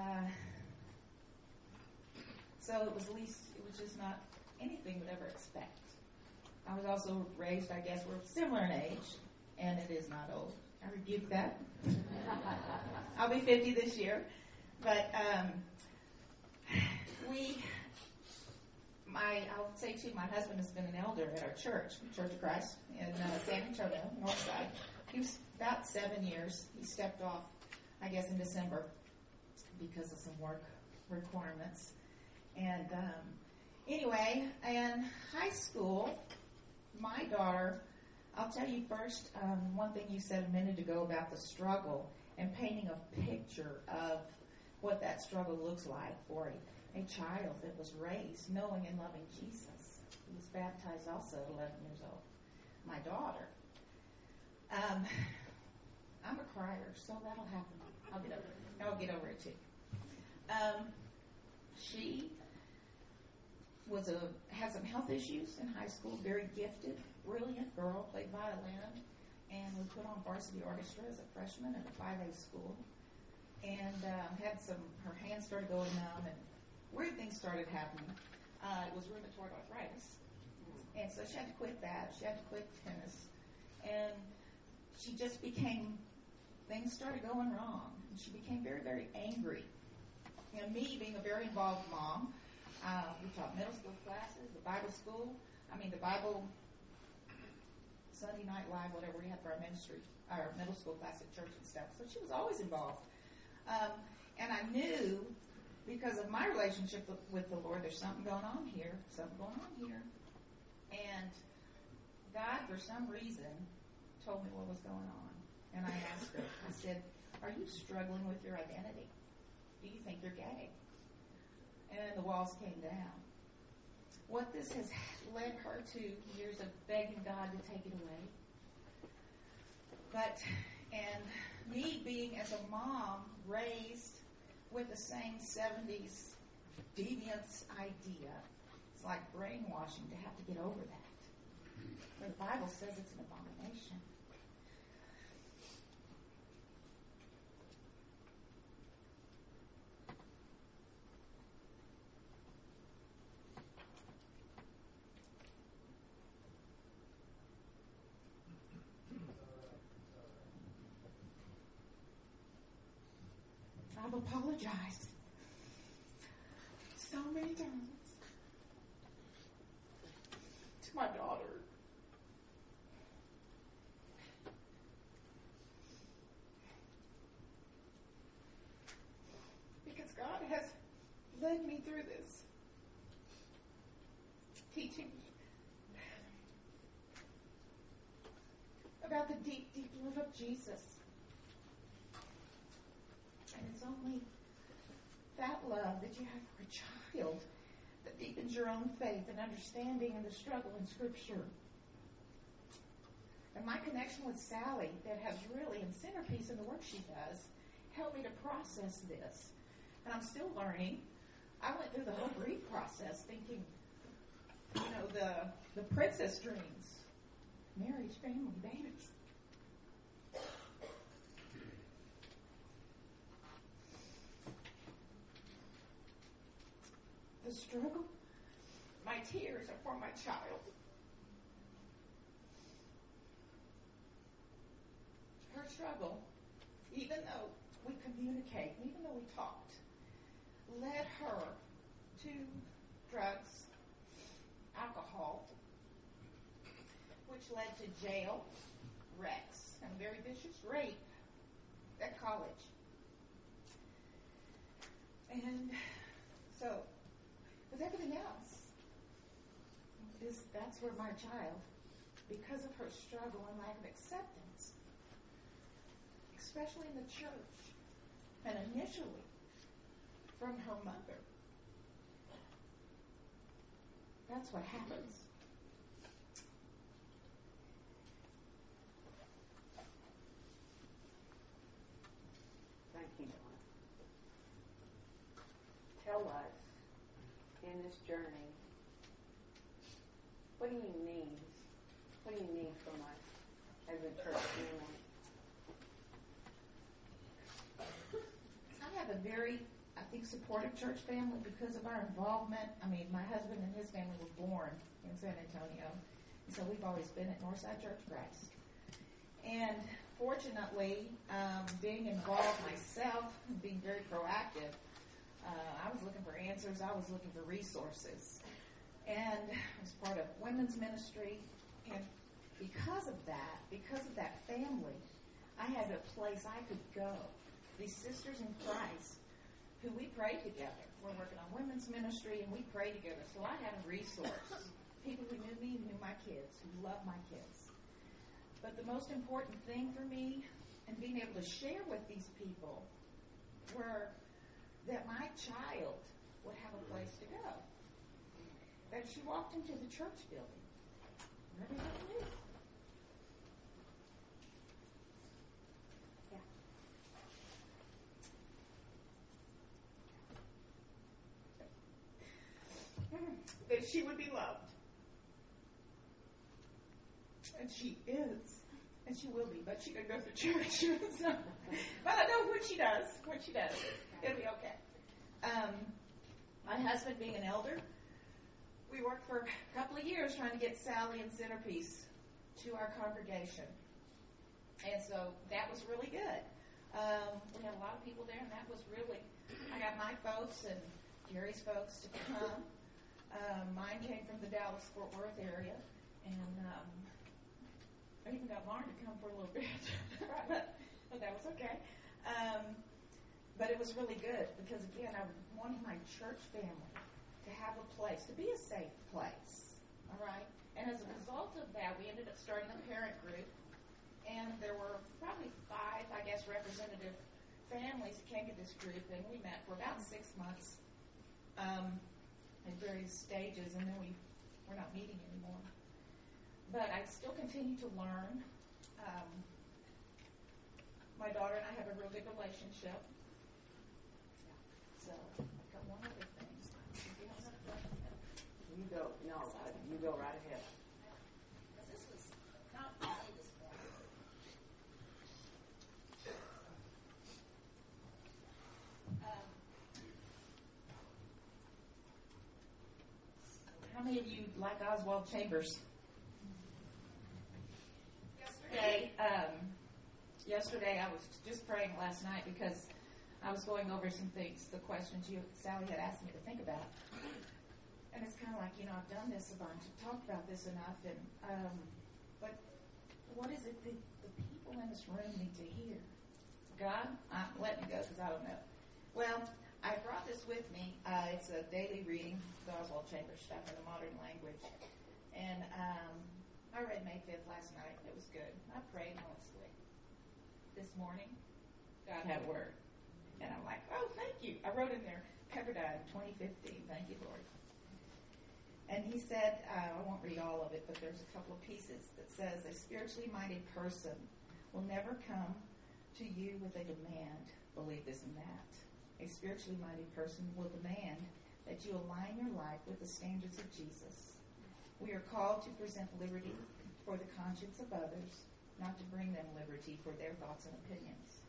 so it was just not anything we'd ever expect. I was also raised, I guess, we're similar in age, and it is not old. I rebuke that. I'll be 50 this year. But I'll say too, my husband has been an elder at our church, Church of Christ, in San Antonio, Northside. He was about 7 years. He stepped off, I guess, in December because of some work requirements. And anyway, in high school, my daughter, I'll tell you first, one thing you said a minute ago about the struggle and painting a picture of what that struggle looks like for a child that was raised knowing and loving Jesus. He was baptized also at 11 years old. My daughter. I'm a crier, so that'll happen. I'll get over it too. She had some health issues in high school, very gifted, brilliant girl, played violin, and we put on varsity orchestra as a freshman at a 5A school. And her hands started going numb, and weird things started happening. It was rheumatoid arthritis. And so she had to quit that. She had to quit tennis. And she just things started going wrong. And she became very, very angry. And me, being a very involved mom, we taught middle school classes, the Bible Sunday Night Live, whatever we had for our ministry, our middle school class at church and stuff. So she was always involved. And I knew, because of my relationship with the Lord, there's something going on here. And God, for some reason, told me what was going on. And I asked her, I said, are you struggling with your identity? Do you think you're gay? And then the walls came down. What this has led her to years of begging God to take it away. And me being, as a mom, raised with the same 70s deviance idea, it's like brainwashing to have to get over that. The Bible says it's an abomination. I've apologized so many times to my daughter. Because God has led me through this, teaching me about the deep, deep love of Jesus. And it's only that love that you have for a child that deepens your own faith and understanding and the struggle in Scripture. And my connection with Sally, that has really, in Centerpiece and the work she does, helped me to process this. And I'm still learning. I went through the whole grief process thinking, the princess dreams, marriage, family, babies. The struggle, my tears are for my child. Her struggle, even though we communicate, even though we talked, led her to drugs, alcohol, which led to jail, wrecks, and a very vicious rape at college. And so, with everything else, that's where my child, because of her struggle and lack of acceptance, especially in the church, and initially from her mother, that's what happens. Thank you, Donna. Tell us, in this journey, what do you need? What do you need from us as a church family? I have a very, I think, supportive church family because of our involvement. I mean, my husband and his family were born in San Antonio, and so we've always been at Northside Church of Christ. And fortunately, being involved myself, being very proactive, I was looking for answers. I was looking for resources. And I was part of women's ministry. And because of that family, I had a place I could go. These sisters in Christ who we pray together. We're working on women's ministry, and we pray together. So I had a resource. People who knew me, who knew my kids, who loved my kids. But the most important thing for me, and being able to share with these people, were that my child would have a place to go. That she walked into the church building, everybody knew. That she would be loved. And she is. And she will be, but she could go to church. So, but I know when she does, it'll be okay. My husband being an elder, we worked for a couple of years trying to get Sally and Centerpiece to our congregation. And so that was really good. We had a lot of people there, and that was really, I got my folks and Gary's folks to come. Mine came from the Dallas-Fort Worth area, and I even got Lauren to come for a little bit, but that was okay. But it was really good because, again, I wanted my church family to have a place, to be a safe place, all right? And as a result of that, we ended up starting a parent group, and there were probably 5, I guess, representative families that came to this group, and we met for about 6 months in various stages, and then we're not meeting anymore. But I still continue to learn. My daughter and I have a real good relationship. So, I've got one other thing. You go, no, you go right ahead. This was not easy this morning. How many of you like Oswald Chambers? Yesterday I was just praying last night because I was going over some things, the questions Sally had asked me to think about. like, I've done this a bunch, I've talked about this enough, and but what is it that the people in this room need to hear? God, let me go because I don't know. Well, I brought this with me. It's a daily reading, the Oswald Chambers stuff in the modern language. And I read May 5th last night. It was good. I prayed and I went to sleep. This morning, God had a word. And I'm like, oh, thank you. I wrote in there, Pepperdine 2015. Thank you, Lord. And he said, I won't read all of it, but there's a couple of pieces that says, a spiritually minded person will never come to you with a demand, believe this and that. A spiritually minded person will demand that you align your life with the standards of Jesus. We are called to present liberty for the conscience of others, not to bring them liberty for their thoughts and opinions.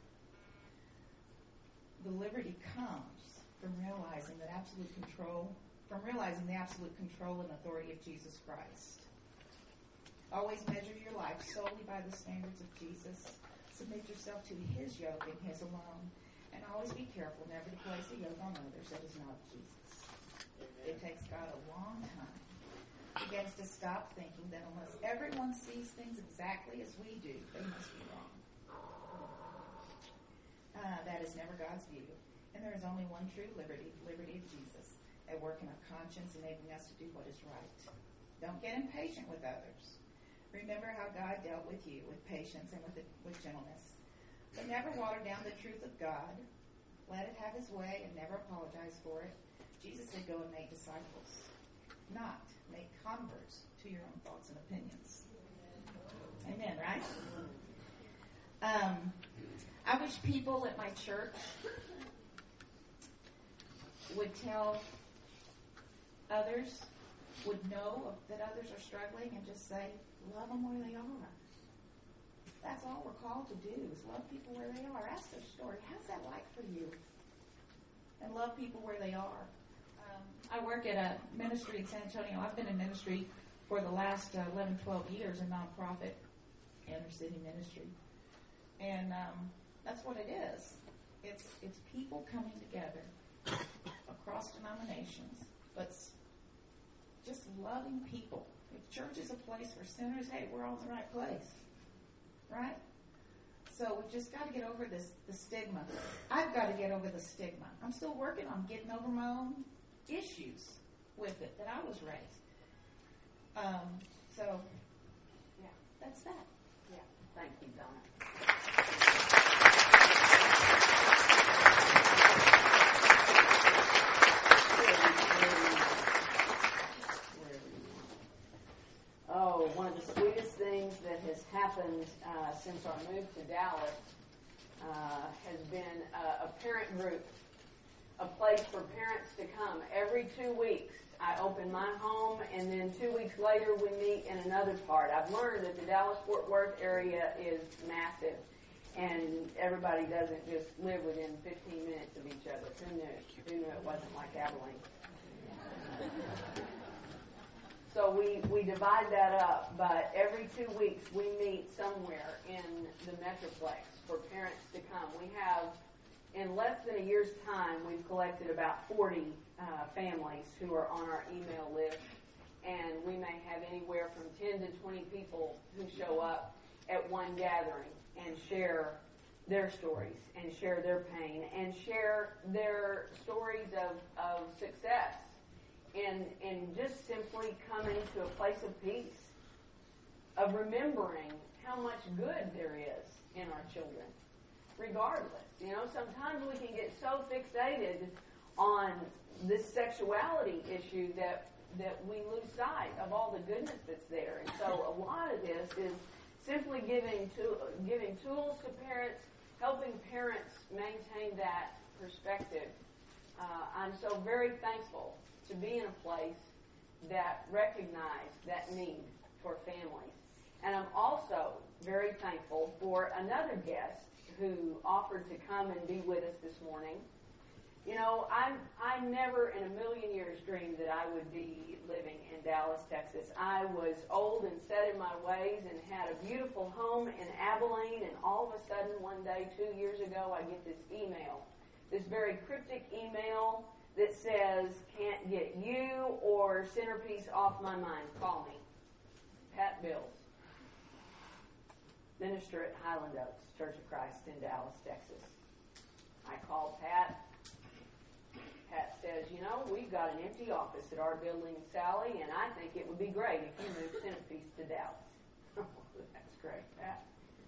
The liberty comes from realizing the absolute control and authority of Jesus Christ. Always measure your life solely by the standards of Jesus. Submit yourself to his yoke and his alone. And always be careful never to place a yoke on others that is not of Jesus. It takes God a long time. He begins to stop thinking that unless everyone sees things exactly as we do, they must be wrong. That is never God's view. And there is only one true liberty, the liberty of Jesus, at work in our conscience, enabling us to do what is right. Don't get impatient with others. Remember how God dealt with you, with patience and with gentleness. But never water down the truth of God. Let it have his way and never apologize for it. Jesus said, go and make disciples, not make converts to your own thoughts and opinions. Amen, right? I wish people at my church would tell others, would know that others are struggling and just say, love them where they are. That's all we're called to do, is love people where they are. Ask their story. How's that like for you? And love people where they are. I work at a ministry in San Antonio. I've been in ministry for the last 11, 12 years, a nonprofit inner city ministry. And that's what it is. It's people coming together across denominations, but just loving people. If church is a place for sinners, hey, we're all in the right place. Right? So we've just got to get over the stigma. I've got to get over the stigma. I'm still working on getting over my own issues with it that I was raised. So, yeah, that's that. Yeah, thank you, Donna. Oh, one of the sweetest things that has happened since our move to Dallas has been a parent group, a place for parents to come. Every 2 weeks, I open my home, and then 2 weeks later, we meet in another part. I've learned that the Dallas-Fort Worth area is massive, and everybody doesn't just live within 15 minutes of each other. Who knew? Who knew it wasn't like Abilene? So we divide that up, but every 2 weeks we meet somewhere in the Metroplex for parents to come. We have, in less than a year's time, we've collected about 40 families who are on our email list, and we may have anywhere from 10 to 20 people who show up at one gathering and share their stories and share their pain and share their stories of success. And just simply coming to a place of peace, of remembering how much good there is in our children, regardless. You know, sometimes we can get so fixated on this sexuality issue that we lose sight of all the goodness that's there. And so a lot of this is simply giving tools to parents, helping parents maintain that perspective. I'm so very thankful to be in a place that recognized that need for families. And I'm also very thankful for another guest who offered to come and be with us this morning. You know, I never in a million years dreamed that I would be living in Dallas, Texas. I was old and set in my ways and had a beautiful home in Abilene, and all of a sudden one day 2 years ago I get this email, this very cryptic email that says, can't get you or Centerpiece off my mind, call me. Pat Bills, minister at Highland Oaks Church of Christ in Dallas, Texas. I called Pat. Pat says, we've got an empty office at our building, Sally, and I think it would be great if you moved Centerpiece to Dallas. That's great, Pat.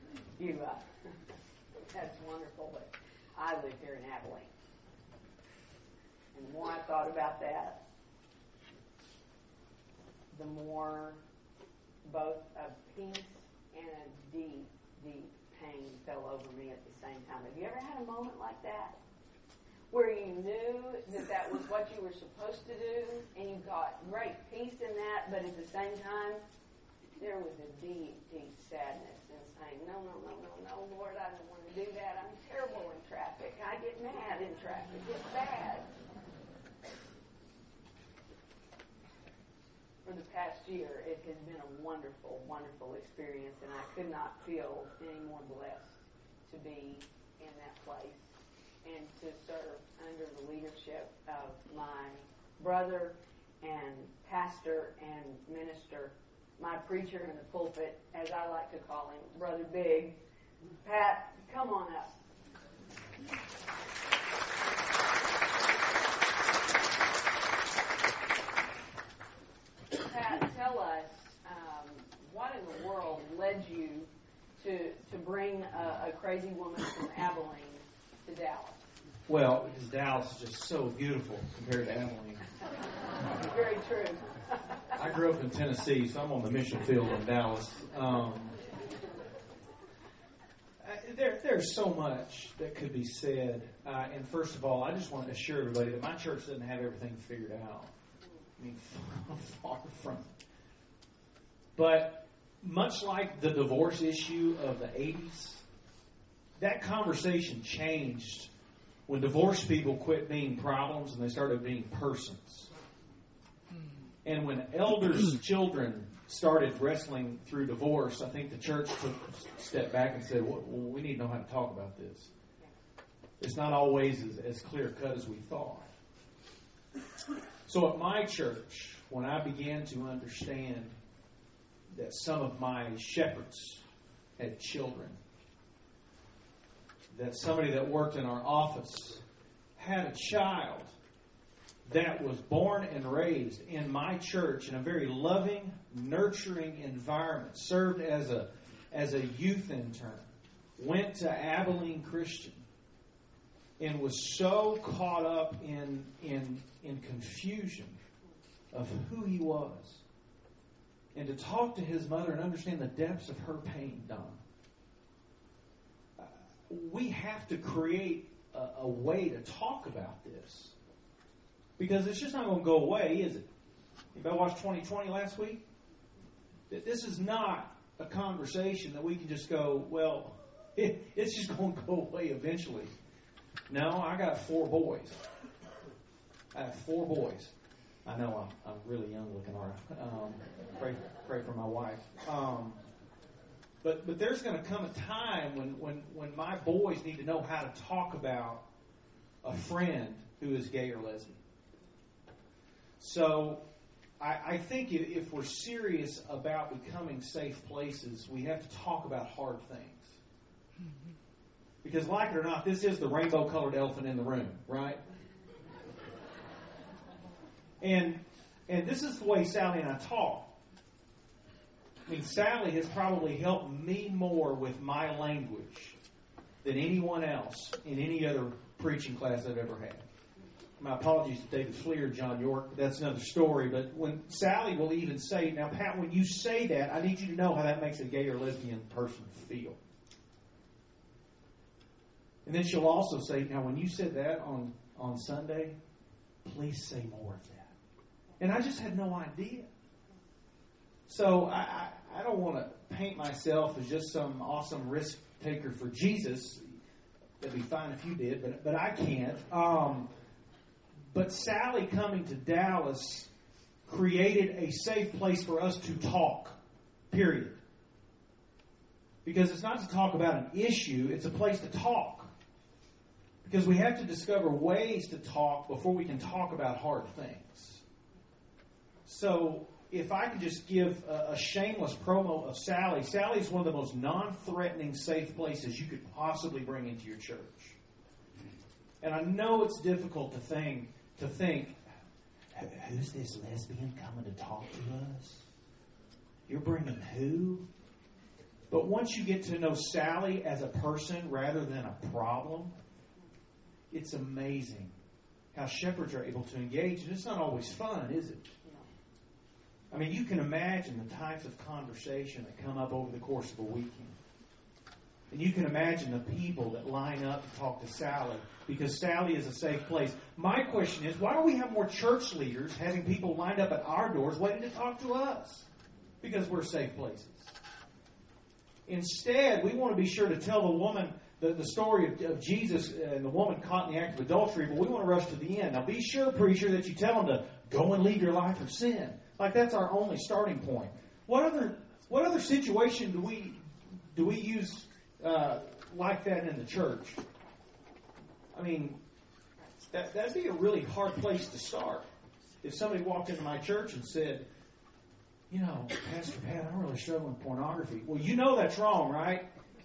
That's wonderful, but I live here in Abilene. And the more I thought about that, the more both a peace and a deep, deep pain fell over me at the same time. Have you ever had a moment like that? Where you knew that was what you were supposed to do, and you got great peace in that, but at the same time, there was a deep, deep sadness and saying, no, Lord, I don't want to do that. I'm terrible in traffic. I get mad in traffic. It's bad. For the past year, it has been a wonderful, wonderful experience, and I could not feel any more blessed to be in that place and to serve under the leadership of my brother and pastor and minister, my preacher in the pulpit, as I like to call him, Brother Big. Pat, come on up. Pat, tell us what in the world led you to bring a crazy woman from Abilene to Dallas? Well, because Dallas is just so beautiful compared to Abilene. Very true. I grew up in Tennessee, so I'm on the mission field in Dallas. There's so much that could be said. And first of all, I just want to assure everybody that my church doesn't have everything figured out. I mean, far from it. But much like the divorce issue of the 80s, that conversation changed when divorced people quit being problems and they started being persons. And when elders' children started wrestling through divorce, I think the church took a step back and said, well, we need to know how to talk about this. It's not always as clear-cut as we thought. So at my church, when I began to understand that some of my shepherds had children, that somebody that worked in our office had a child that was born and raised in my church in a very loving, nurturing environment, served as a youth intern, went to Abilene Christian, and was so caught up in confusion of who he was. And to talk to his mother and understand the depths of her pain, Don. We have to create a way to talk about this. Because it's just not going to go away, is it? Anybody watched 2020 last week? This is not a conversation that we can just go, well, it's just going to go away eventually. No, I got 4 boys. I have 4 boys. I know I'm really young looking, aren't I? Pray for my wife. But there's going to come a time when my boys need to know how to talk about a friend who is gay or lesbian. So I think if we're serious about becoming safe places, we have to talk about hard things. Because like it or not, this is the rainbow-colored elephant in the room, right? And this is the way Sally and I talk. I mean, Sally has probably helped me more with my language than anyone else in any other preaching class I've ever had. My apologies to David Fleer, John York, that's another story. But when Sally will even say, now, Pat, when you say that, I need you to know how that makes a gay or lesbian person feel. And then she'll also say, now, when you said that on Sunday, please say more of that. And I just had no idea. So I don't want to paint myself as just some awesome risk taker for Jesus. That'd be fine if you did, but I can't. But Sally coming to Dallas created a safe place for us to talk, period. Because it's not to talk about an issue, it's a place to talk. Because we have to discover ways to talk before we can talk about hard things. So if I could just give a shameless promo of Sally. Sally's one of the most non-threatening, safe places you could possibly bring into your church. And I know it's difficult to think, who's this lesbian coming to talk to us? You're bringing who? But once you get to know Sally as a person rather than a problem, it's amazing how shepherds are able to engage. And it's not always fun, is it? I mean, you can imagine the types of conversation that come up over the course of a weekend. And you can imagine the people that line up to talk to Sally because Sally is a safe place. My question is, why don't we have more church leaders having people lined up at our doors waiting to talk to us? Because we're safe places. Instead, we want to be sure to tell the woman the story of Jesus and the woman caught in the act of adultery, but we want to rush to the end. Now, be sure, preacher, that you tell them to go and leave your life of sin. Like that's our only starting point. What other situation do we use like that in the church? I mean, that'd be a really hard place to start. If somebody walked into my church and said, you know, Pastor Pat, I'm really struggling with pornography. Well, you know that's wrong, right?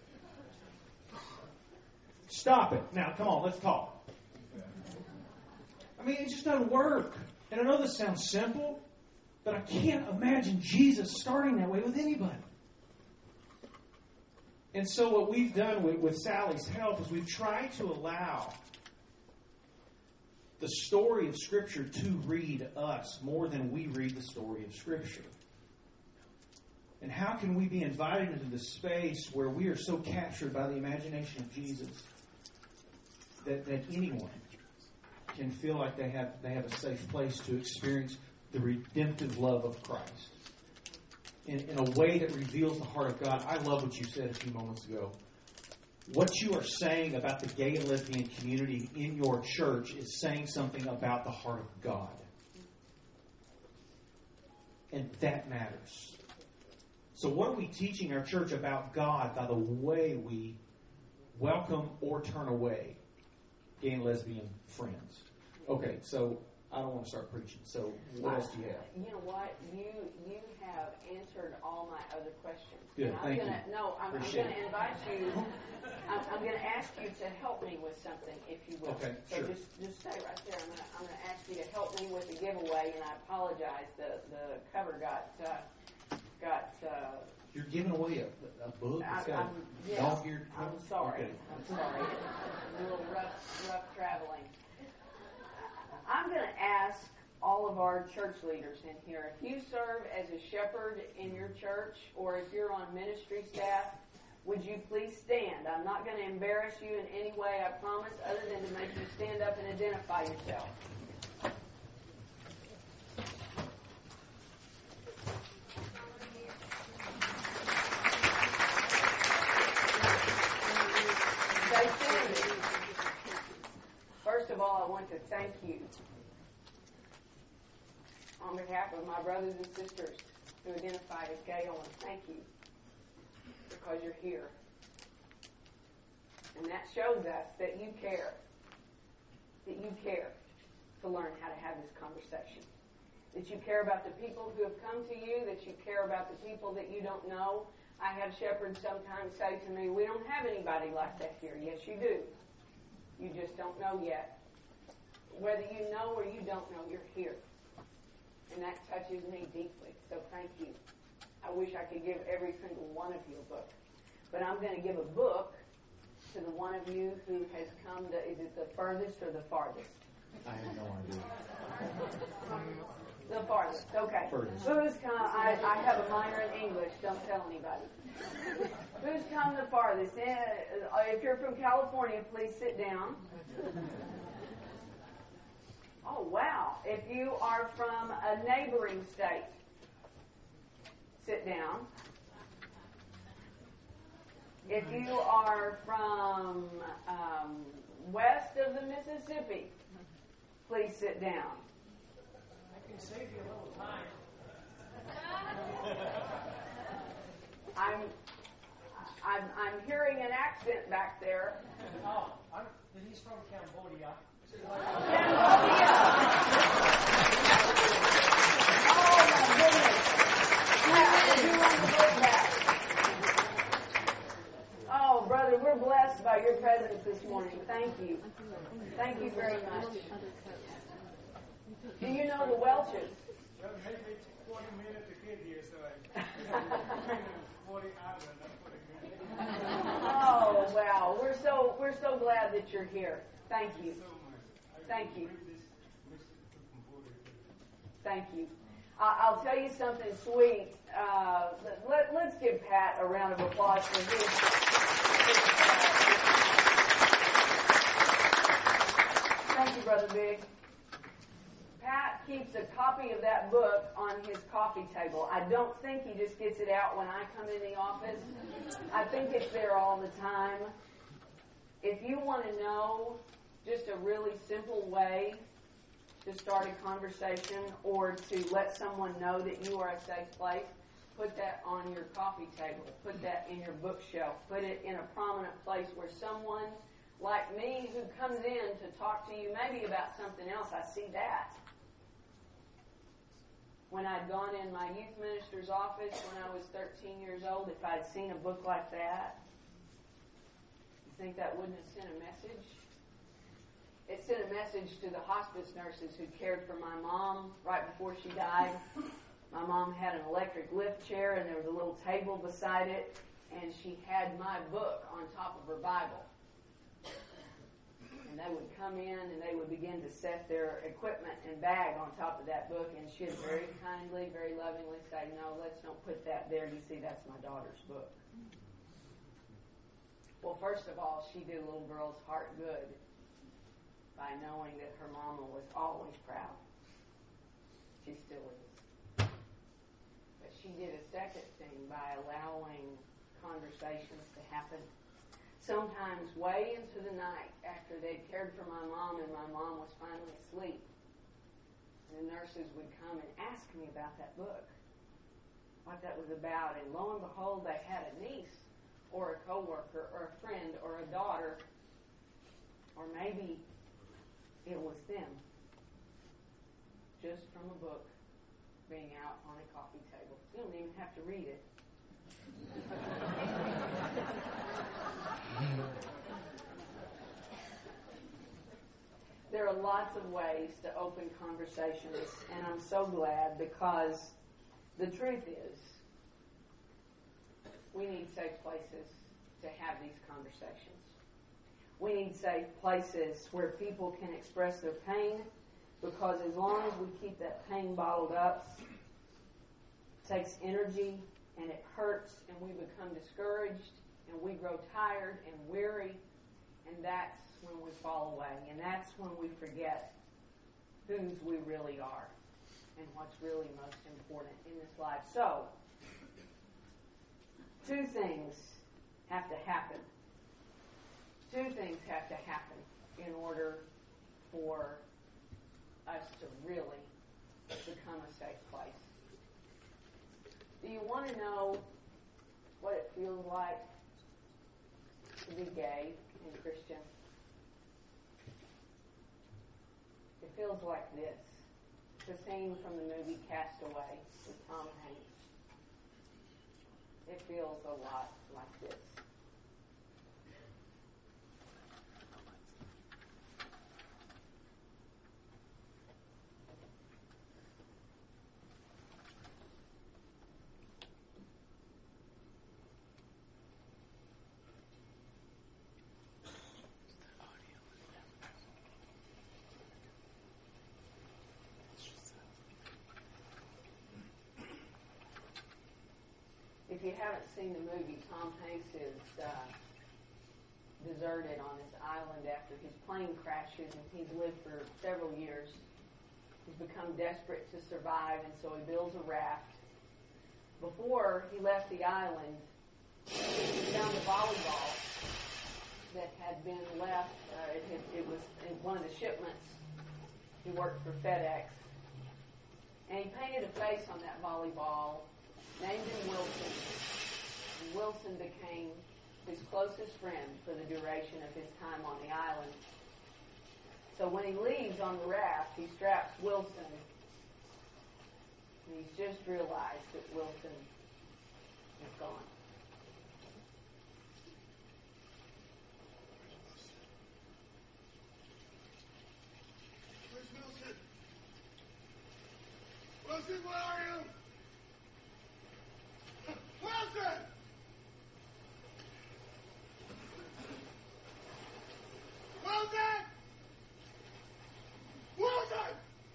Stop it. Now, come on, let's talk. I mean, it just doesn't work. And I know this sounds simple, but I can't imagine Jesus starting that way with anybody. And so what we've done with Sally's help is we've tried to allow the story of Scripture to read us more than we read the story of Scripture. And how can we be invited into the space where we are so captured by the imagination of Jesus that anyone can feel like they have a safe place to experience the redemptive love of Christ in a way that reveals the heart of God. I love what you said a few moments ago. What you are saying about the gay and lesbian community in your church is saying something about the heart of God. And that matters. So what are we teaching our church about God by the way we welcome or turn away gay and lesbian friends? Okay, so I don't want to start preaching. So what else do you have? You know what? You have answered all my other questions. Good, thank you. I'm going to invite you. I'm going to ask you to help me with something, if you will. Okay, so sure. just stay right there. I'm going to ask you to help me with the giveaway, and I apologize. The cover got. You're giving away a book that's got a dog-eared cover? I'm sorry. Okay. I'm sorry. A little rough traveling. I'm going to ask all of our church leaders in here, if you serve as a shepherd in your church or if you're on ministry staff, would you please stand? I'm not going to embarrass you in any way, I promise, other than to make you stand up and identify yourself. First of all, I want to thank you on behalf of my brothers and sisters who identify as gay. I want to thank you because you're here. And that shows us that you care. That you care to learn how to have this conversation. That you care about the people who have come to you. That you care about the people that you don't know. I have shepherds sometimes say to me, we don't have anybody like that here. Yes, you do. You just don't know yet. Whether you know or you don't know, you're here. And that touches me deeply. So thank you. I wish I could give every single one of you a book. But I'm going to give a book to the one of you who has come to, is it the furthest or the farthest? I have no idea. The farthest, okay. Furthest. Who's come, I have a minor in English, don't tell anybody. Who's come the farthest? If you're from California, please sit down. Oh, wow. If you are from a neighboring state, sit down. If you are from west of the Mississippi, please sit down. I can save you a little time. I'm hearing an accent back there. Oh, did he He's from Cambodia. Cambodia! Oh, my goodness. Pat, you want to look back? Oh, brother, we're blessed by your presence this morning. Thank you. Thank you very much. Do you know the Welches? Well, maybe 40 minutes to get here, so 40 hours, not 40 minutes. Oh, wow. We're so glad that you're here. Thank you. Thank you. Thank you. I'll tell you something sweet. Let's give Pat a round of applause for his Thank you, Brother Big. Pat keeps a copy of that book on his coffee table. I don't think he just gets it out when I come in the office. I think it's there all the time. If you want to know just a really simple way to start a conversation or to let someone know that you are a safe place, put that on your coffee table. Put that in your bookshelf. Put it in a prominent place where someone like me who comes in to talk to you maybe about something else, I see that. When I'd gone in my youth minister's office when I was 13 years old, if I'd seen a book like that, you think that wouldn't have sent a message? It sent a message to the hospice nurses who cared for my mom right before she died. My mom had an electric lift chair, and there was a little table beside it, and she had my book on top of her Bible. And they would come in, and they would begin to set their equipment and bag on top of that book, and she'd very kindly, very lovingly say, "No, let's don't put that there. You see, that's my daughter's book." Well, first of all, she did a little girl's heart good by knowing that her mama was always proud. She still is. But she did a second thing by allowing conversations to happen. Sometimes way into the night after they'd cared for my mom and my mom was finally asleep, the nurses would come and ask me about that book, what that was about. And lo and behold, they had a niece or a coworker or a friend or a daughter, or maybe it was them, just from a book being out on a coffee table. You don't even have to read it. There are lots of ways to open conversations, and I'm so glad, because the truth is we need safe places to have these conversations. We need safe places where people can express their pain, because as long as we keep that pain bottled up, it takes energy and it hurts, and we become discouraged and we grow tired and weary, and that's when we fall away, and that's when we forget whose we really are and what's really most important in this life. So, two things have to happen. Two things have to happen in order for us to really become a safe place. Do you want to know what it feels like to be gay and Christian? It feels like this. It's a scene from the movie Castaway with Tom Hanks. It feels a lot like this. If you haven't seen the movie, Tom Hanks is deserted on this island after his plane crashes, and he's lived for several years. He's become desperate to survive, and so he builds a raft. Before he left the island, he found a volleyball that had been left. It was in one of the shipments. He worked for FedEx. And he painted a face on that volleyball, named him Wilson. And Wilson became his closest friend for the duration of his time on the island. So when he leaves on the raft, he straps Wilson. And he's just realized that Wilson is gone. Where's Wilson? Wilson, where are you? Wilson! Wilson! Wilson!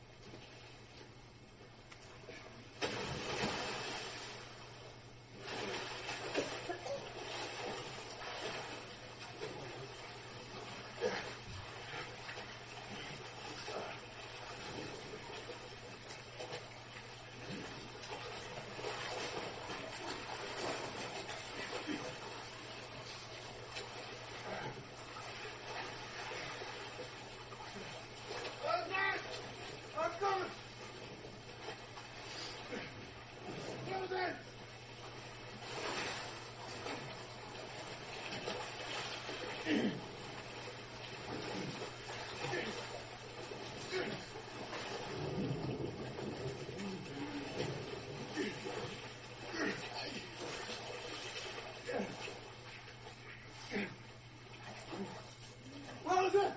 I'm coming! Wilson! Wilson!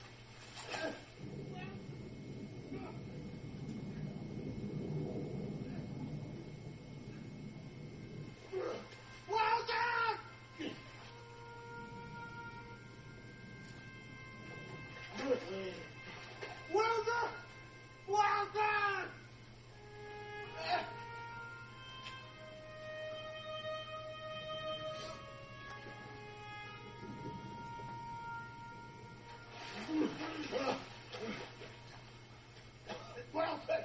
Wilson! Wilson! Wilson! Wilson!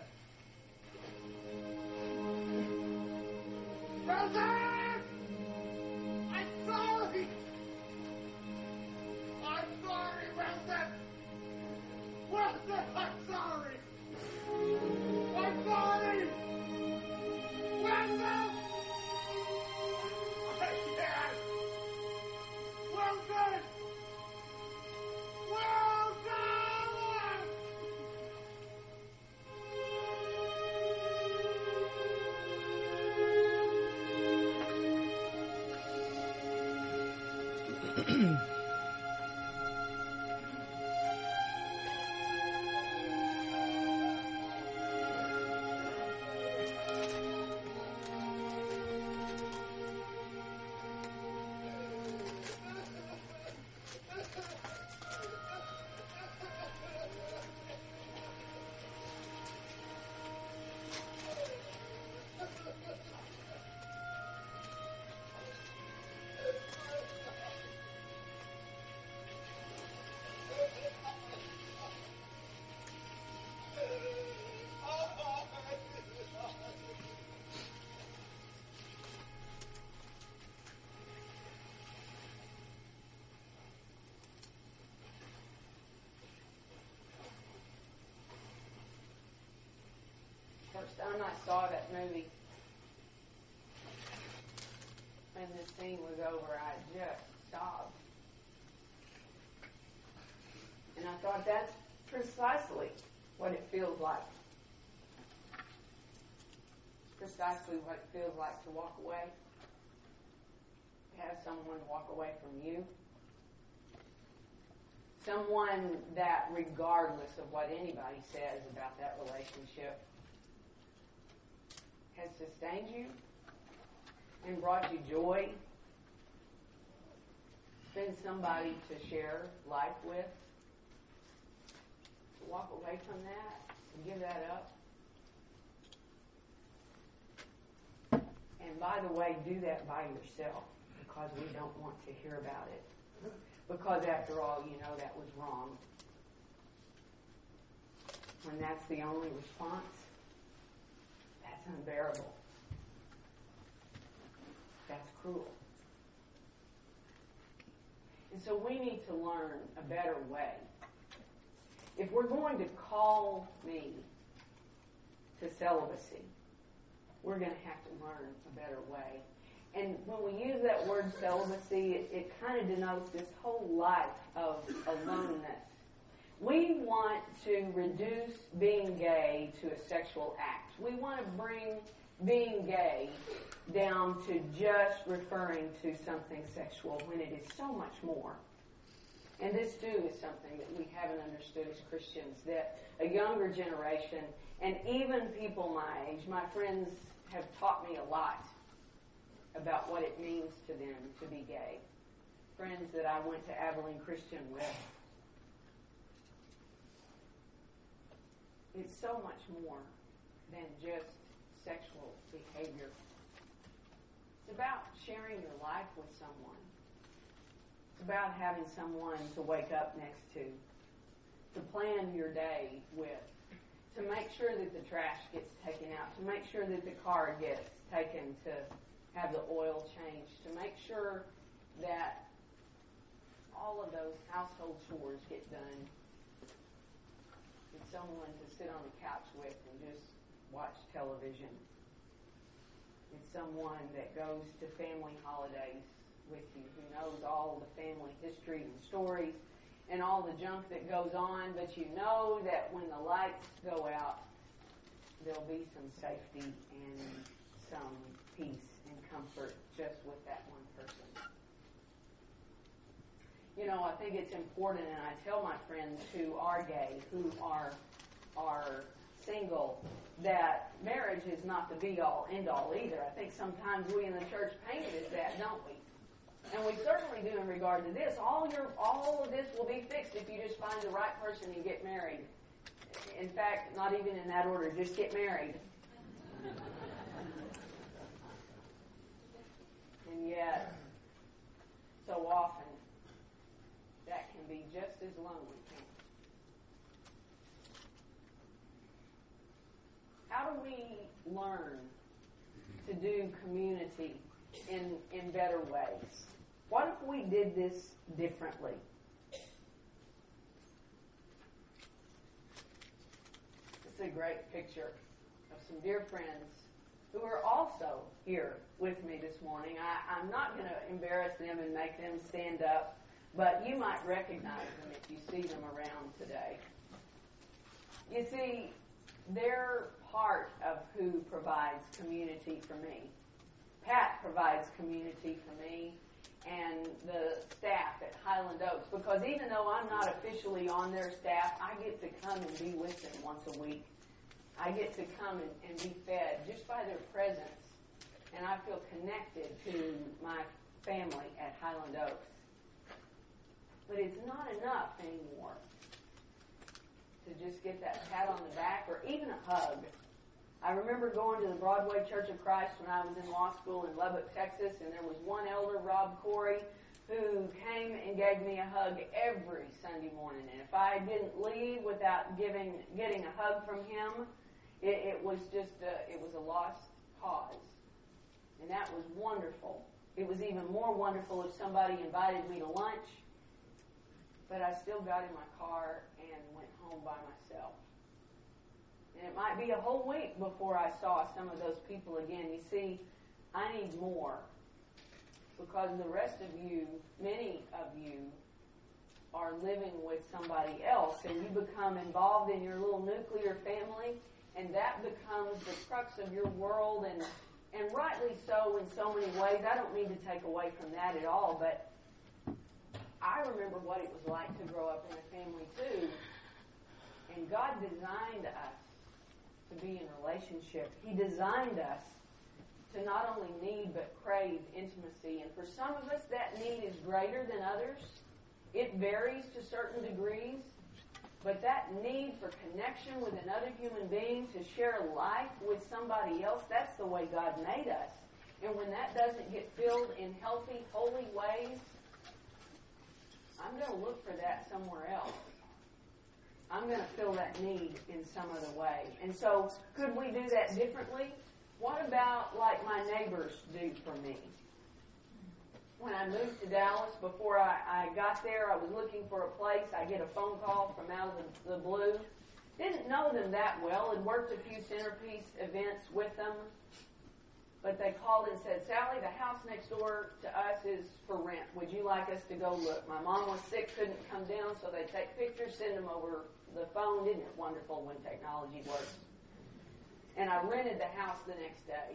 Wilson! I'm sorry! I'm sorry, Wilson! Wilson, I'm sorry! I'm sorry! Wilson! I can't! Wilson! Wilson! First time I saw that movie, and this scene was over, I just sobbed. And I thought that's precisely what it feels like. Precisely what it feels like to walk away. To have someone walk away from you. Someone that, regardless of what anybody says about that relationship, has sustained you and brought you joy. Been somebody to share life with. To walk away from that and give that up. And by the way, do that by yourself, because we don't want to hear about it. Because after all, you know that was wrong. When that's the only response, that's unbearable. That's cruel. And so we need to learn a better way. If we're going to call me to celibacy, we're going to have to learn a better way. And when we use that word celibacy, it kind of denotes this whole life of aloneness, We want to reduce being gay to a sexual act. We want to bring being gay down to just referring to something sexual when it is so much more. And this too is something that we haven't understood as Christians, that a younger generation and even people my age, my friends have taught me a lot about what it means to them to be gay. Friends that I went to Abilene Christian with. It's so much more than just sexual behavior. It's about sharing your life with someone. It's about having someone to wake up next to plan your day with, to make sure that the trash gets taken out, to make sure that the car gets taken to have the oil changed, to make sure that all of those household chores get done. It's someone to sit on the couch with and just watch television. It's someone that goes to family holidays with you, who knows all the family history and stories and all the junk that goes on, but you know that when the lights go out, there'll be some safety and some peace and comfort just with that one person. You know, I think it's important, and I tell my friends who are gay, who are single, that marriage is not the be-all, end-all either. I think sometimes we in the church paint it as that, don't we? And we certainly do in regard to this. All of this will be fixed if you just find the right person and get married. In fact, not even in that order, just get married. And yet, so often, that can be just as lonely, can't it? How do we learn to do community in better ways? What if we did this differently? This is a great picture of some dear friends who are also here with me this morning. I'm not going to embarrass them and make them stand up, but you might recognize them if you see them around today. You see, they're part of who provides community for me. Pat provides community for me and the staff at Highland Oaks, because even though I'm not officially on their staff, I get to come and be with them once a week. I get to come and be fed just by their presence, and I feel connected to my family at Highland Oaks. But it's not enough anymore to just get that pat on the back or even a hug. I remember going to the Broadway Church of Christ when I was in law school in Lubbock, Texas, and there was one elder, Rob Corey, who came and gave me a hug every Sunday morning. And if I didn't leave without getting a hug from him, it was a lost cause. And that was wonderful. It was even more wonderful if somebody invited me to lunch, but I still got in my car and went home by myself. And it might be a whole week before I saw some of those people again. You see, I need more, because the rest of you, many of you, are living with somebody else, and you become involved in your little nuclear family, and that becomes the crux of your world, and rightly so in so many ways. I don't mean to take away from that at all, but I remember what it was like to grow up in a family too, and God designed us to be in relationship. He designed us to not only need but crave intimacy. And for some of us, that need is greater than others. It varies to certain degrees. But that need for connection with another human being, to share life with somebody else, that's the way God made us. And when that doesn't get filled in healthy, holy ways, I'm going to look for that somewhere else. I'm going to fill that need in some other way. And so, could we do that differently? What about like my neighbors do for me? When I moved to Dallas, before I got there, I was looking for a place. I get a phone call from out of the blue. Didn't know them that well. Had worked a few centerpiece events with them. But they called and said, Sally, the house next door to us is for rent. Would you like us to go look? My mom was sick, couldn't come down, so they take pictures, send them over the phone. Isn't it wonderful when technology works? And I rented the house the next day.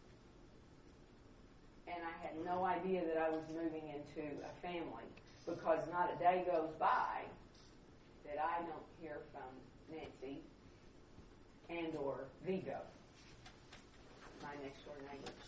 And I had no idea that I was moving into a family, because not a day goes by that I don't hear from Nancy and or Vigo, my next door neighbors,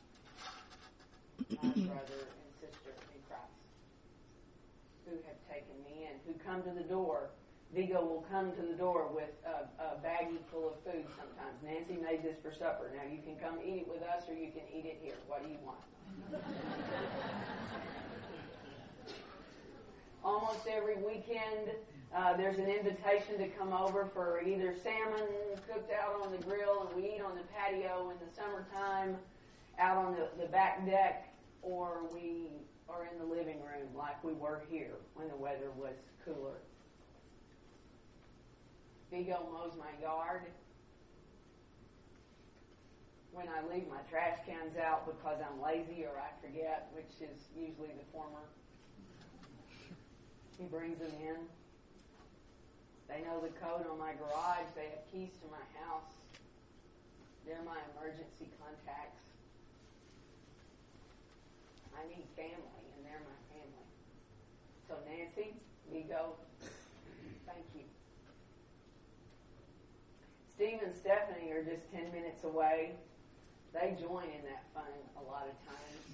my brother and sister in Christ, who have taken me in, who come to the door. Vigo will come to the door with a baggie full of food sometimes. Nancy made this for supper. Now you can come eat it with us or you can eat it here. What do you want? Almost every weekend, there's an invitation to come over for either salmon cooked out on the grill and we eat on the patio in the summertime, out on the back deck, or we are in the living room like we were here when the weather was cooler. Vigo mows my yard. When I leave my trash cans out because I'm lazy or I forget, which is usually the former, he brings them in. They know the code on my garage. They have keys to my house. They're my emergency contacts. I need family, and they're my family. So Nancy, Vigo, thank you. Steve and Stephanie are just 10 minutes away. They join in that fun a lot of times.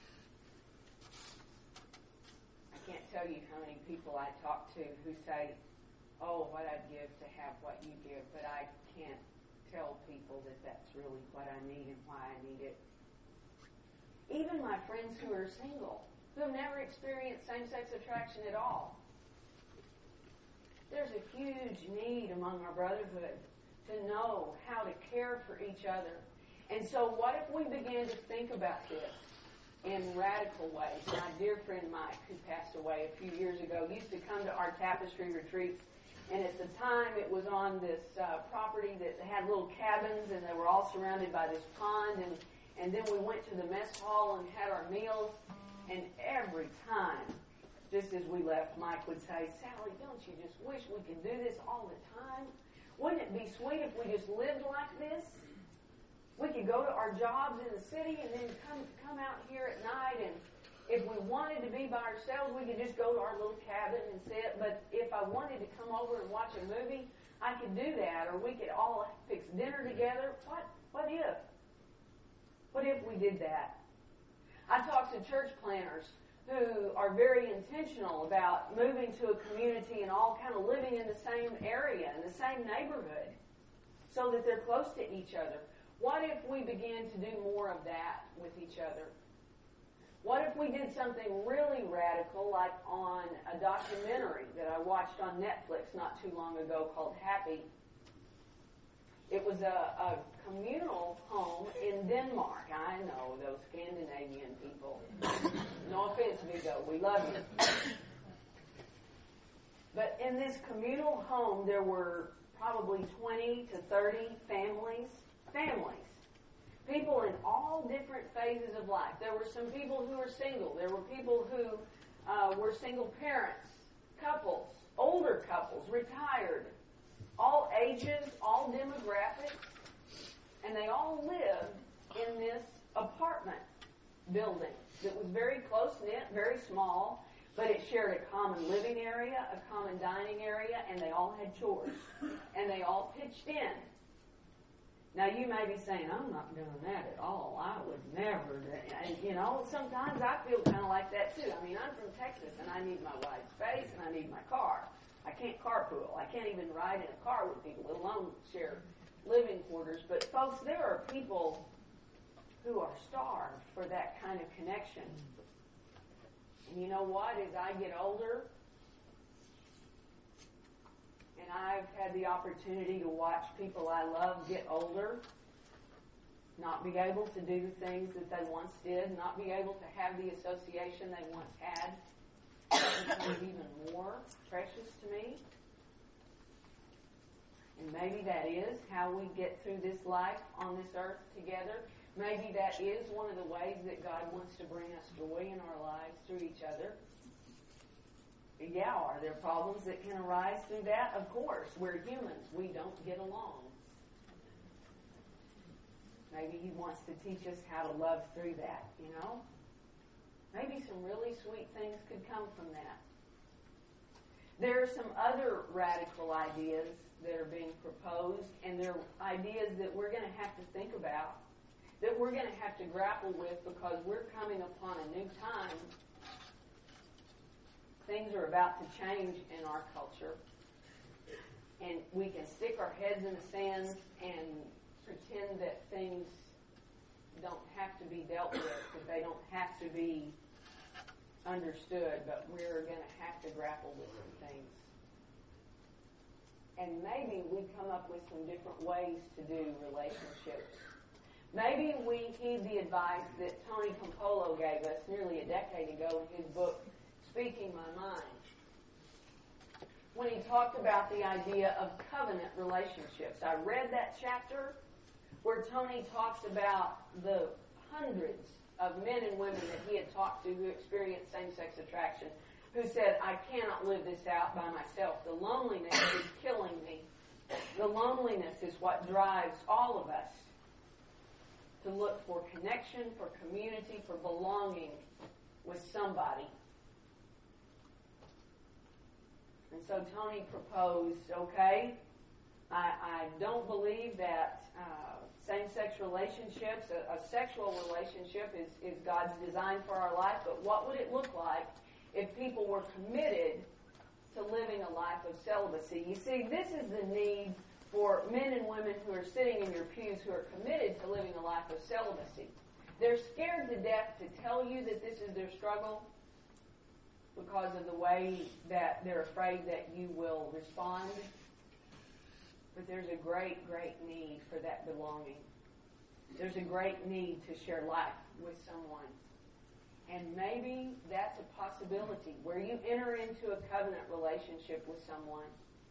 I can't tell you how many people I talk to who say, oh, what I'd give to have what you give, but I can't tell people that that's really what I need and why I need it. Even my friends who are single, who have never experienced same-sex attraction at all. There's a huge need among our brotherhood to know how to care for each other. And so what if we began to think about this in radical ways? My dear friend Mike, who passed away a few years ago, used to come to our tapestry retreats, and at the time it was on this property that had little cabins, and they were all surrounded by this pond, and then we went to the mess hall and had our meals, and every time, just as we left, Mike would say, Sally, don't you just wish we could do this all the time? Wouldn't it be sweet if we just lived like this? We could go to our jobs in the city and then come out here at night, and if we wanted to be by ourselves, we could just go to our little cabin and sit. But if I wanted to come over and watch a movie, I could do that, or we could all fix dinner together. What if? What if we did that? I talk to church planners who are very intentional about moving to a community and all kind of living in the same area, in the same neighborhood, so that they're close to each other. What if we began to do more of that with each other? What if we did something really radical, like on a documentary that I watched on Netflix not too long ago called Happy? It was a communal home in Denmark. I know, those Scandinavian people. No offense, Vigo, we love you. But in this communal home, there were probably 20 to 30 families. People in all different phases of life. There were some people who were single. There were people who were single parents, couples, older couples, retired, all ages, all demographics, and they all lived in this apartment building that was very close-knit, very small, but it shared a common living area, a common dining area, and they all had chores, and they all pitched in. Now, you may be saying, I'm not doing that at all. I would never. And, you know, sometimes I feel kind of like that, too. I mean, I'm from Texas, and I need my wide space, and I need my car. I can't carpool. I can't even ride in a car with people, let alone share living quarters. But, folks, there are people who are starved for that kind of connection. And you know what? As I get older, and I've had the opportunity to watch people I love get older, not be able to do the things that they once did, not be able to have the association they once had, it becomes even more precious to me. And maybe that is how we get through this life on this earth together. Maybe that is one of the ways that God wants to bring us joy in our lives through each other. Yeah, are there problems that can arise through that? Of course. We're humans. We don't get along. Maybe He wants to teach us how to love through that, you know? Maybe some really sweet things could come from that. There are some other radical ideas that are being proposed, and they're ideas that we're going to have to think about, that we're going to have to grapple with, because we're coming upon a new time. Things are about to change in our culture, and we can stick our heads in the sand and pretend that things don't have to be dealt with, that they don't have to be understood, but we're going to have to grapple with some things. And maybe we come up with some different ways to do relationships. Maybe we heed the advice that Tony Campolo gave us nearly a decade ago in his book, Speaking My Mind, when he talked about the idea of covenant relationships. I read that chapter where Tony talks about the hundreds of men and women that he had talked to who experienced same-sex attraction, who said, I cannot live this out by myself. The loneliness is killing me. The loneliness is what drives all of us to look for connection, for community, for belonging with somebody. And so Tony proposed, okay, I don't believe that same-sex relationships, a sexual relationship is God's design for our life, but what would it look like if people were committed to living a life of celibacy? You see, this is the need for men and women who are sitting in your pews who are committed to living a life of celibacy. They're scared to death to tell you that this is their struggle because of the way that they're afraid that you will respond. But there's a great, great need for that belonging. There's a great need to share life with someone. And maybe that's a possibility where you enter into a covenant relationship with someone.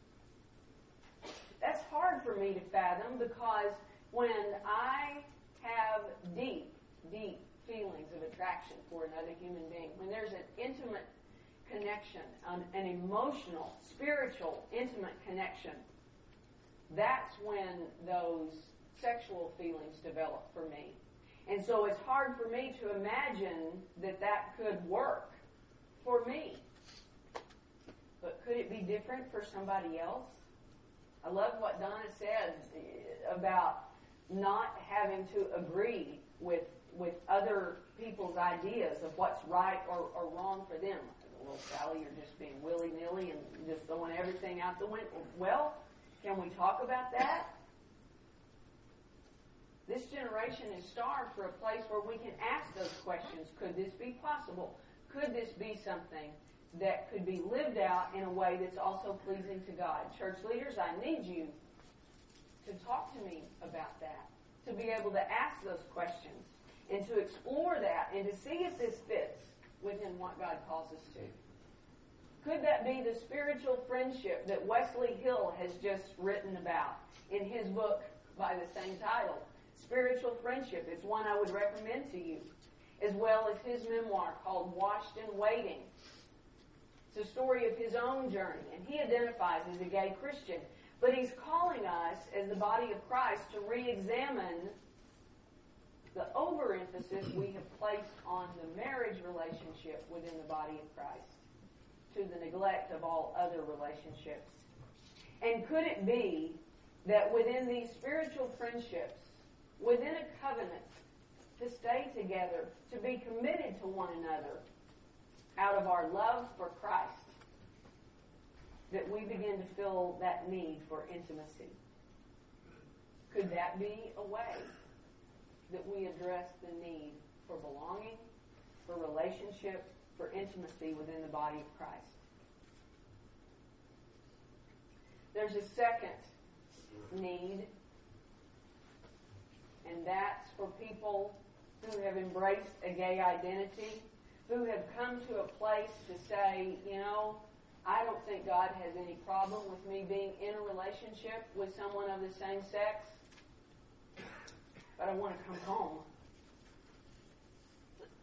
That's hard for me to fathom, because when I have deep, deep feelings of attraction for another human being, when there's an intimate connection, an emotional, spiritual, intimate connection, that's when those sexual feelings develop for me. And so it's hard for me to imagine that that could work for me. But could it be different for somebody else? I love what Donna said about not having to agree with other people's ideas of what's right or wrong for them. Well, Sally, you're just being willy-nilly and just throwing everything out the window. Well, can we talk about that? This generation is starved for a place where we can ask those questions. Could this be possible? Could this be something that could be lived out in a way that's also pleasing to God? Church leaders, I need you to talk to me about that, to be able to ask those questions and to explore that and to see if this fits within what God calls us to. Could that be the spiritual friendship that Wesley Hill has just written about in his book by the same title? Spiritual Friendship is one I would recommend to you, as well as his memoir called Washed in Waiting. It's a story of his own journey, and he identifies as a gay Christian, but he's calling us as the body of Christ to re-examine the overemphasis we have placed on the marriage relationship within the body of Christ to the neglect of all other relationships. And could it be that within these spiritual friendships, within a covenant, to stay together, to be committed to one another out of our love for Christ, that we begin to feel that need for intimacy? Could that be a way that we address the need for belonging, for relationship, for intimacy within the body of Christ? There's a second need, and that's for people who have embraced a gay identity, who have come to a place to say, I don't think God has any problem with me being in a relationship with someone of the same sex, but I want to come home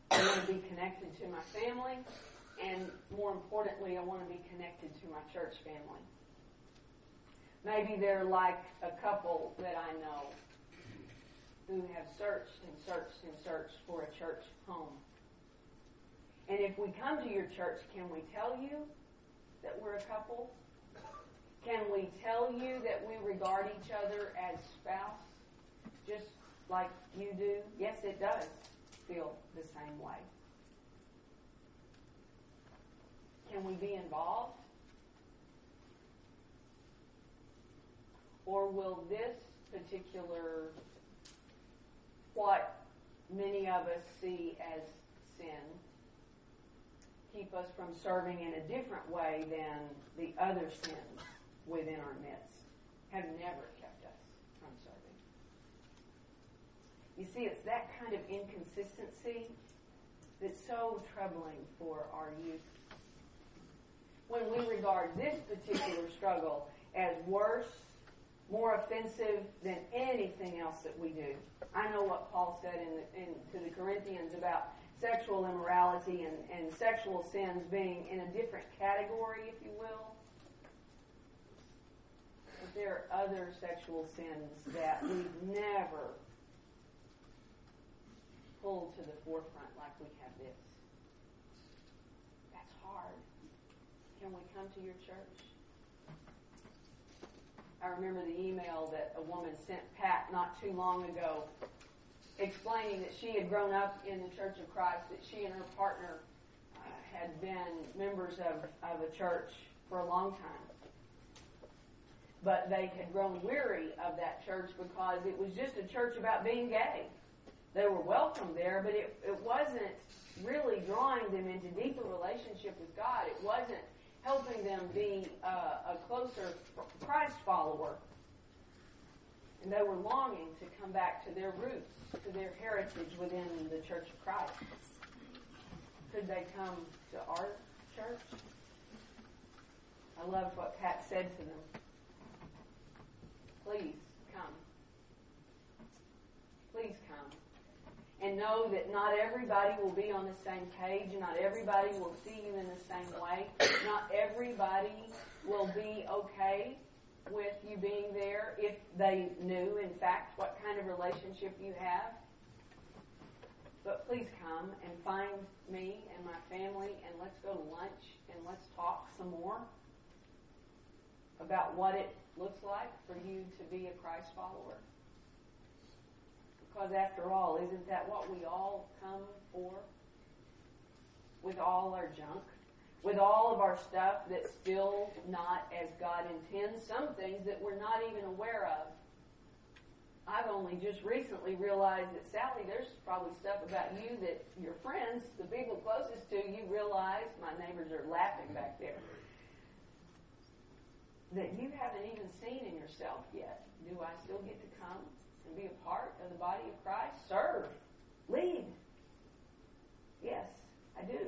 I want to be connected to my family, and more importantly, I want to be connected to my church family. Maybe they're like a couple that I know who have searched and searched and searched for a church home. And if we come to your church, can we tell you that we're a couple? Can we tell you that we regard each other as spouse, just like you do? Yes, it does feel the same way. Can we be involved? Or will this particular, what many of us see as sin, keep us from serving in a different way than the other sins within our midst have never kept us from serving? You see, it's that kind of inconsistency that's so troubling for our youth. When we regard this particular struggle as worse, more offensive than anything else that we do. I know what Paul said to the Corinthians about sexual immorality and sexual sins being in a different category, if you will. But there are other sexual sins that we've never pulled to the forefront like we have this. That's hard. Can we come to your church? I remember the email that a woman sent Pat not too long ago explaining that she had grown up in the Church of Christ, that she and her partner had been members of a church for a long time. But they had grown weary of that church because it was just a church about being gay. They were welcome there, but it wasn't really drawing them into deeper relationship with God. It wasn't helping them be a closer Christ follower. And they were longing to come back to their roots, to their heritage within the Church of Christ. Could they come to our church? I love what Pat said to them. Please come. Please come. And know that not everybody will be on the same page. Not everybody will see you in the same way. Not everybody will be okay with you being there if they knew, in fact, what kind of relationship you have. But please come and find me and my family, and let's go to lunch and let's talk some more about what it looks like for you to be a Christ follower. Because after all, isn't that what we all come for? With all our junk, with all of our stuff that's still not as God intends, some things that we're not even aware of. I've only just recently realized that, Sally, there's probably stuff about you that your friends, the people closest to you, realize, my neighbors are laughing back there, that you haven't even seen in yourself yet. Do I still get to come and be a part of the body of Christ? Serve. Lead. Yes, I do.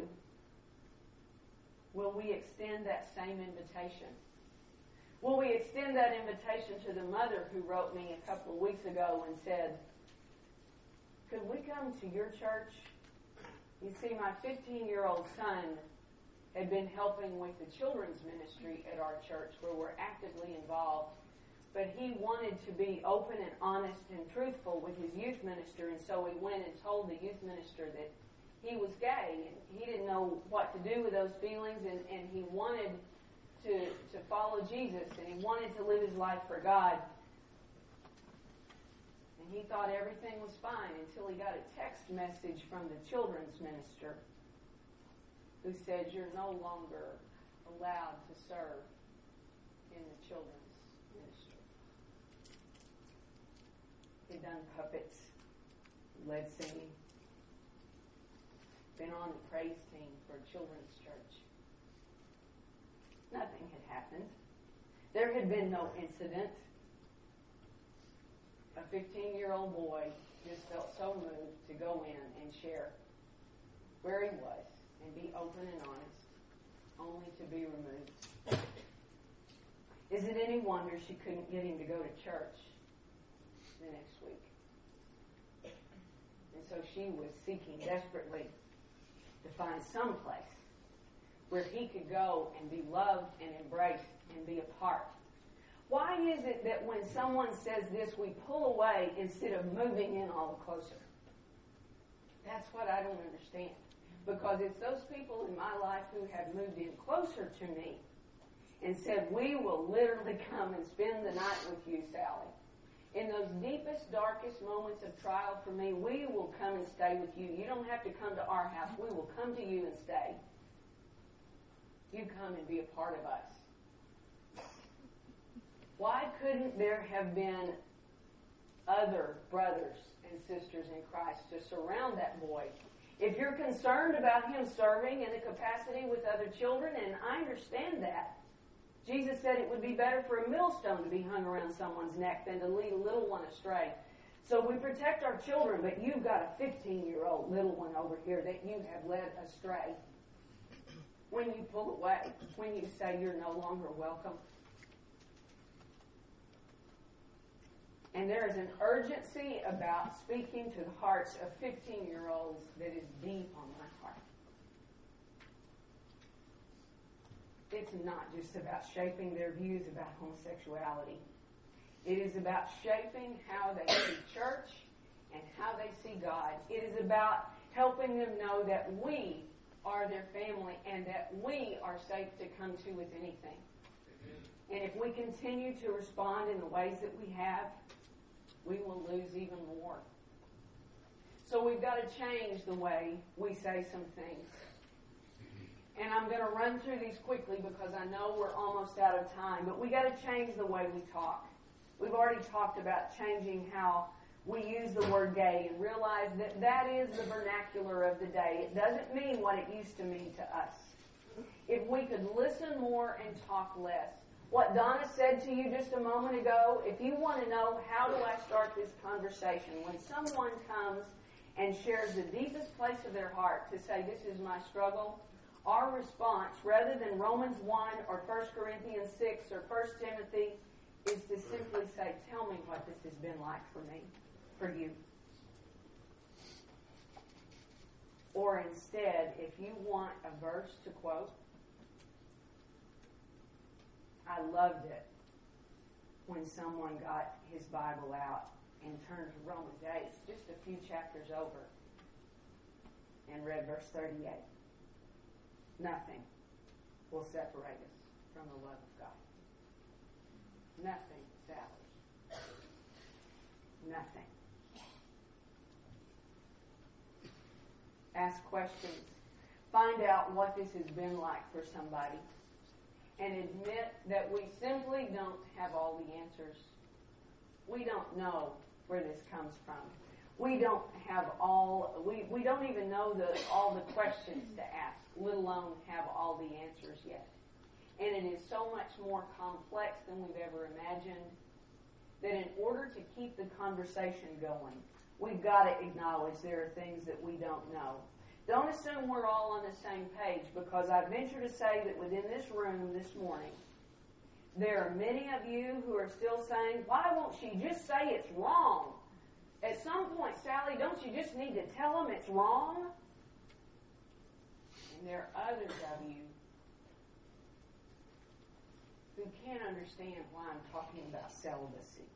Will we extend that same invitation? Will we extend that invitation to the mother who wrote me a couple of weeks ago and said, could we come to your church? You see, my 15-year-old son had been helping with the children's ministry at our church where we're actively involved. But he wanted to be open and honest and truthful with his youth minister, and so he went and told the youth minister that he was gay, and he didn't know what to do with those feelings, and he wanted to follow Jesus, and he wanted to live his life for God. And he thought everything was fine until he got a text message from the children's minister who said, you're no longer allowed to serve in the children's ministry. He'd done puppets, led singing, been on the praise team for a children's church. Nothing had happened. There had been no incident. A 15-year-old boy just felt so moved to go in and share where he was and be open and honest, only to be removed. Is it any wonder she couldn't get him to go to church the next week? And so she was seeking desperately to find some place where he could go and be loved and embraced and be a part. Why is it that when someone says this, we pull away instead of moving in all the closer? That's what I don't understand. Because it's those people in my life who have moved in closer to me and said, we will literally come and spend the night with you, Sally. In those deepest, darkest moments of trial for me, we will come and stay with you. You don't have to come to our house. We will come to you and stay. You come and be a part of us. Why couldn't there have been other brothers and sisters in Christ to surround that boy? If you're concerned about him serving in a capacity with other children, and I understand that, Jesus said it would be better for a millstone to be hung around someone's neck than to lead a little one astray. So we protect our children, but you've got a 15-year-old little one over here that you have led astray. When you pull away, when you say you're no longer welcome. And there is an urgency about speaking to the hearts of 15-year-olds that is deep on my heart. It's not just about shaping their views about homosexuality. It is about shaping how they see church and how they see God. It is about helping them know that we are their family and that we are safe to come to with anything. And if we continue to respond in the ways that we have, we will lose even more. So we've got to change the way we say some things. And I'm going to run through these quickly because I know we're almost out of time. But we've got to change the way we talk. We've already talked about changing how we use the word gay and realize that that is the vernacular of the day. It doesn't mean what it used to mean to us. If we could listen more and talk less. What Donna said to you just a moment ago, if you want to know how do I start this conversation, when someone comes and shares the deepest place of their heart to say, this is my struggle, our response, rather than Romans 1 or 1 Corinthians 6 or 1 Timothy, is to simply say, tell me what this has been like for me, for you. Or instead, if you want a verse to quote, I loved it when someone got his Bible out and turned to Romans 8, just a few chapters over, and read verse 38. Nothing will separate us from the love of God. Nothing, Sally. Nothing. Ask questions. Find out what this has been like for somebody. And admit that we simply don't have all the answers. We don't know where this comes from. We don't have we don't even know all the questions to ask, let alone have all the answers yet. And it is so much more complex than we've ever imagined that in order to keep the conversation going, we've got to acknowledge there are things that we don't know. Don't assume we're all on the same page, because I venture to say that within this room this morning, there are many of you who are still saying, why won't she just say it's wrong? At some point, Sally, don't you just need to tell them it's wrong? And there are others of you who can't understand why I'm talking about celibacy.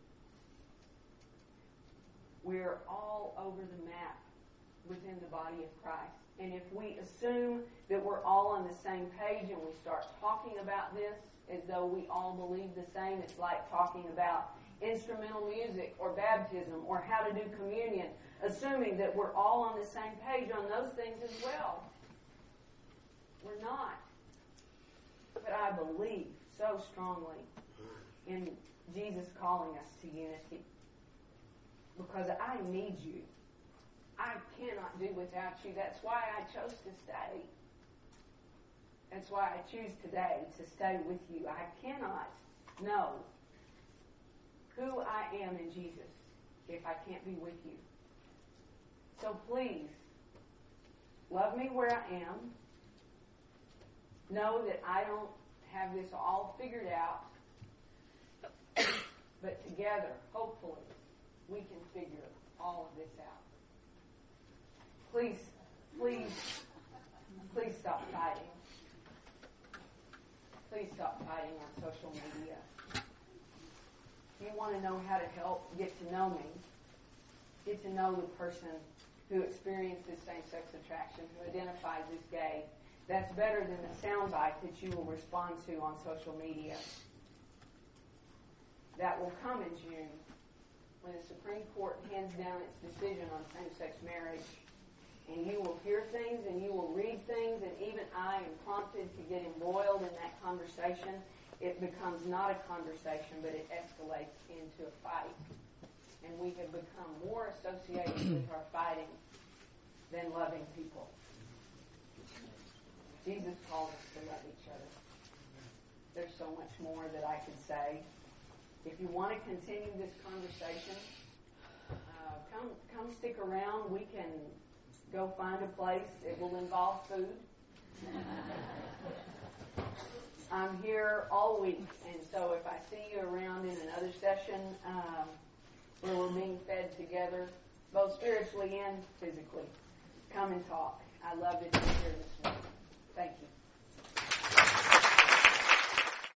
We're all over the map within the body of Christ. And if we assume that we're all on the same page and we start talking about this as though we all believe the same, it's like talking about instrumental music or baptism or how to do communion, assuming that we're all on the same page on those things as well. We're not. But I believe so strongly in Jesus calling us to unity, because I need you. I cannot do without you. That's why I chose to stay. That's why I choose today to stay with you. I cannot know who I am in Jesus if I can't be with you. So please, love me where I am. Know that I don't have this all figured out. But together, hopefully, we can figure all of this out. Please Please stop fighting. Please stop fighting on social media. If you want to know how to help, get to know me. Get to know the person who experiences same-sex attraction, who identifies as gay. That's better than the soundbite that you will respond to on social media. That will come in June when the Supreme Court hands down its decision on same-sex marriage. And you will hear things and you will read things, and even I am prompted to get embroiled in that conversation. It becomes not a conversation, but it escalates into a fight. And we have become more associated with our fighting than loving people. Jesus calls us to love each other. There's so much more that I could say. If you want to continue this conversation, come stick around. We can go find a place. It will involve food. I'm here all week, and so if I see you around in another session where we're being fed together, both spiritually and physically, come and talk. I love that you're here this morning. Thank you.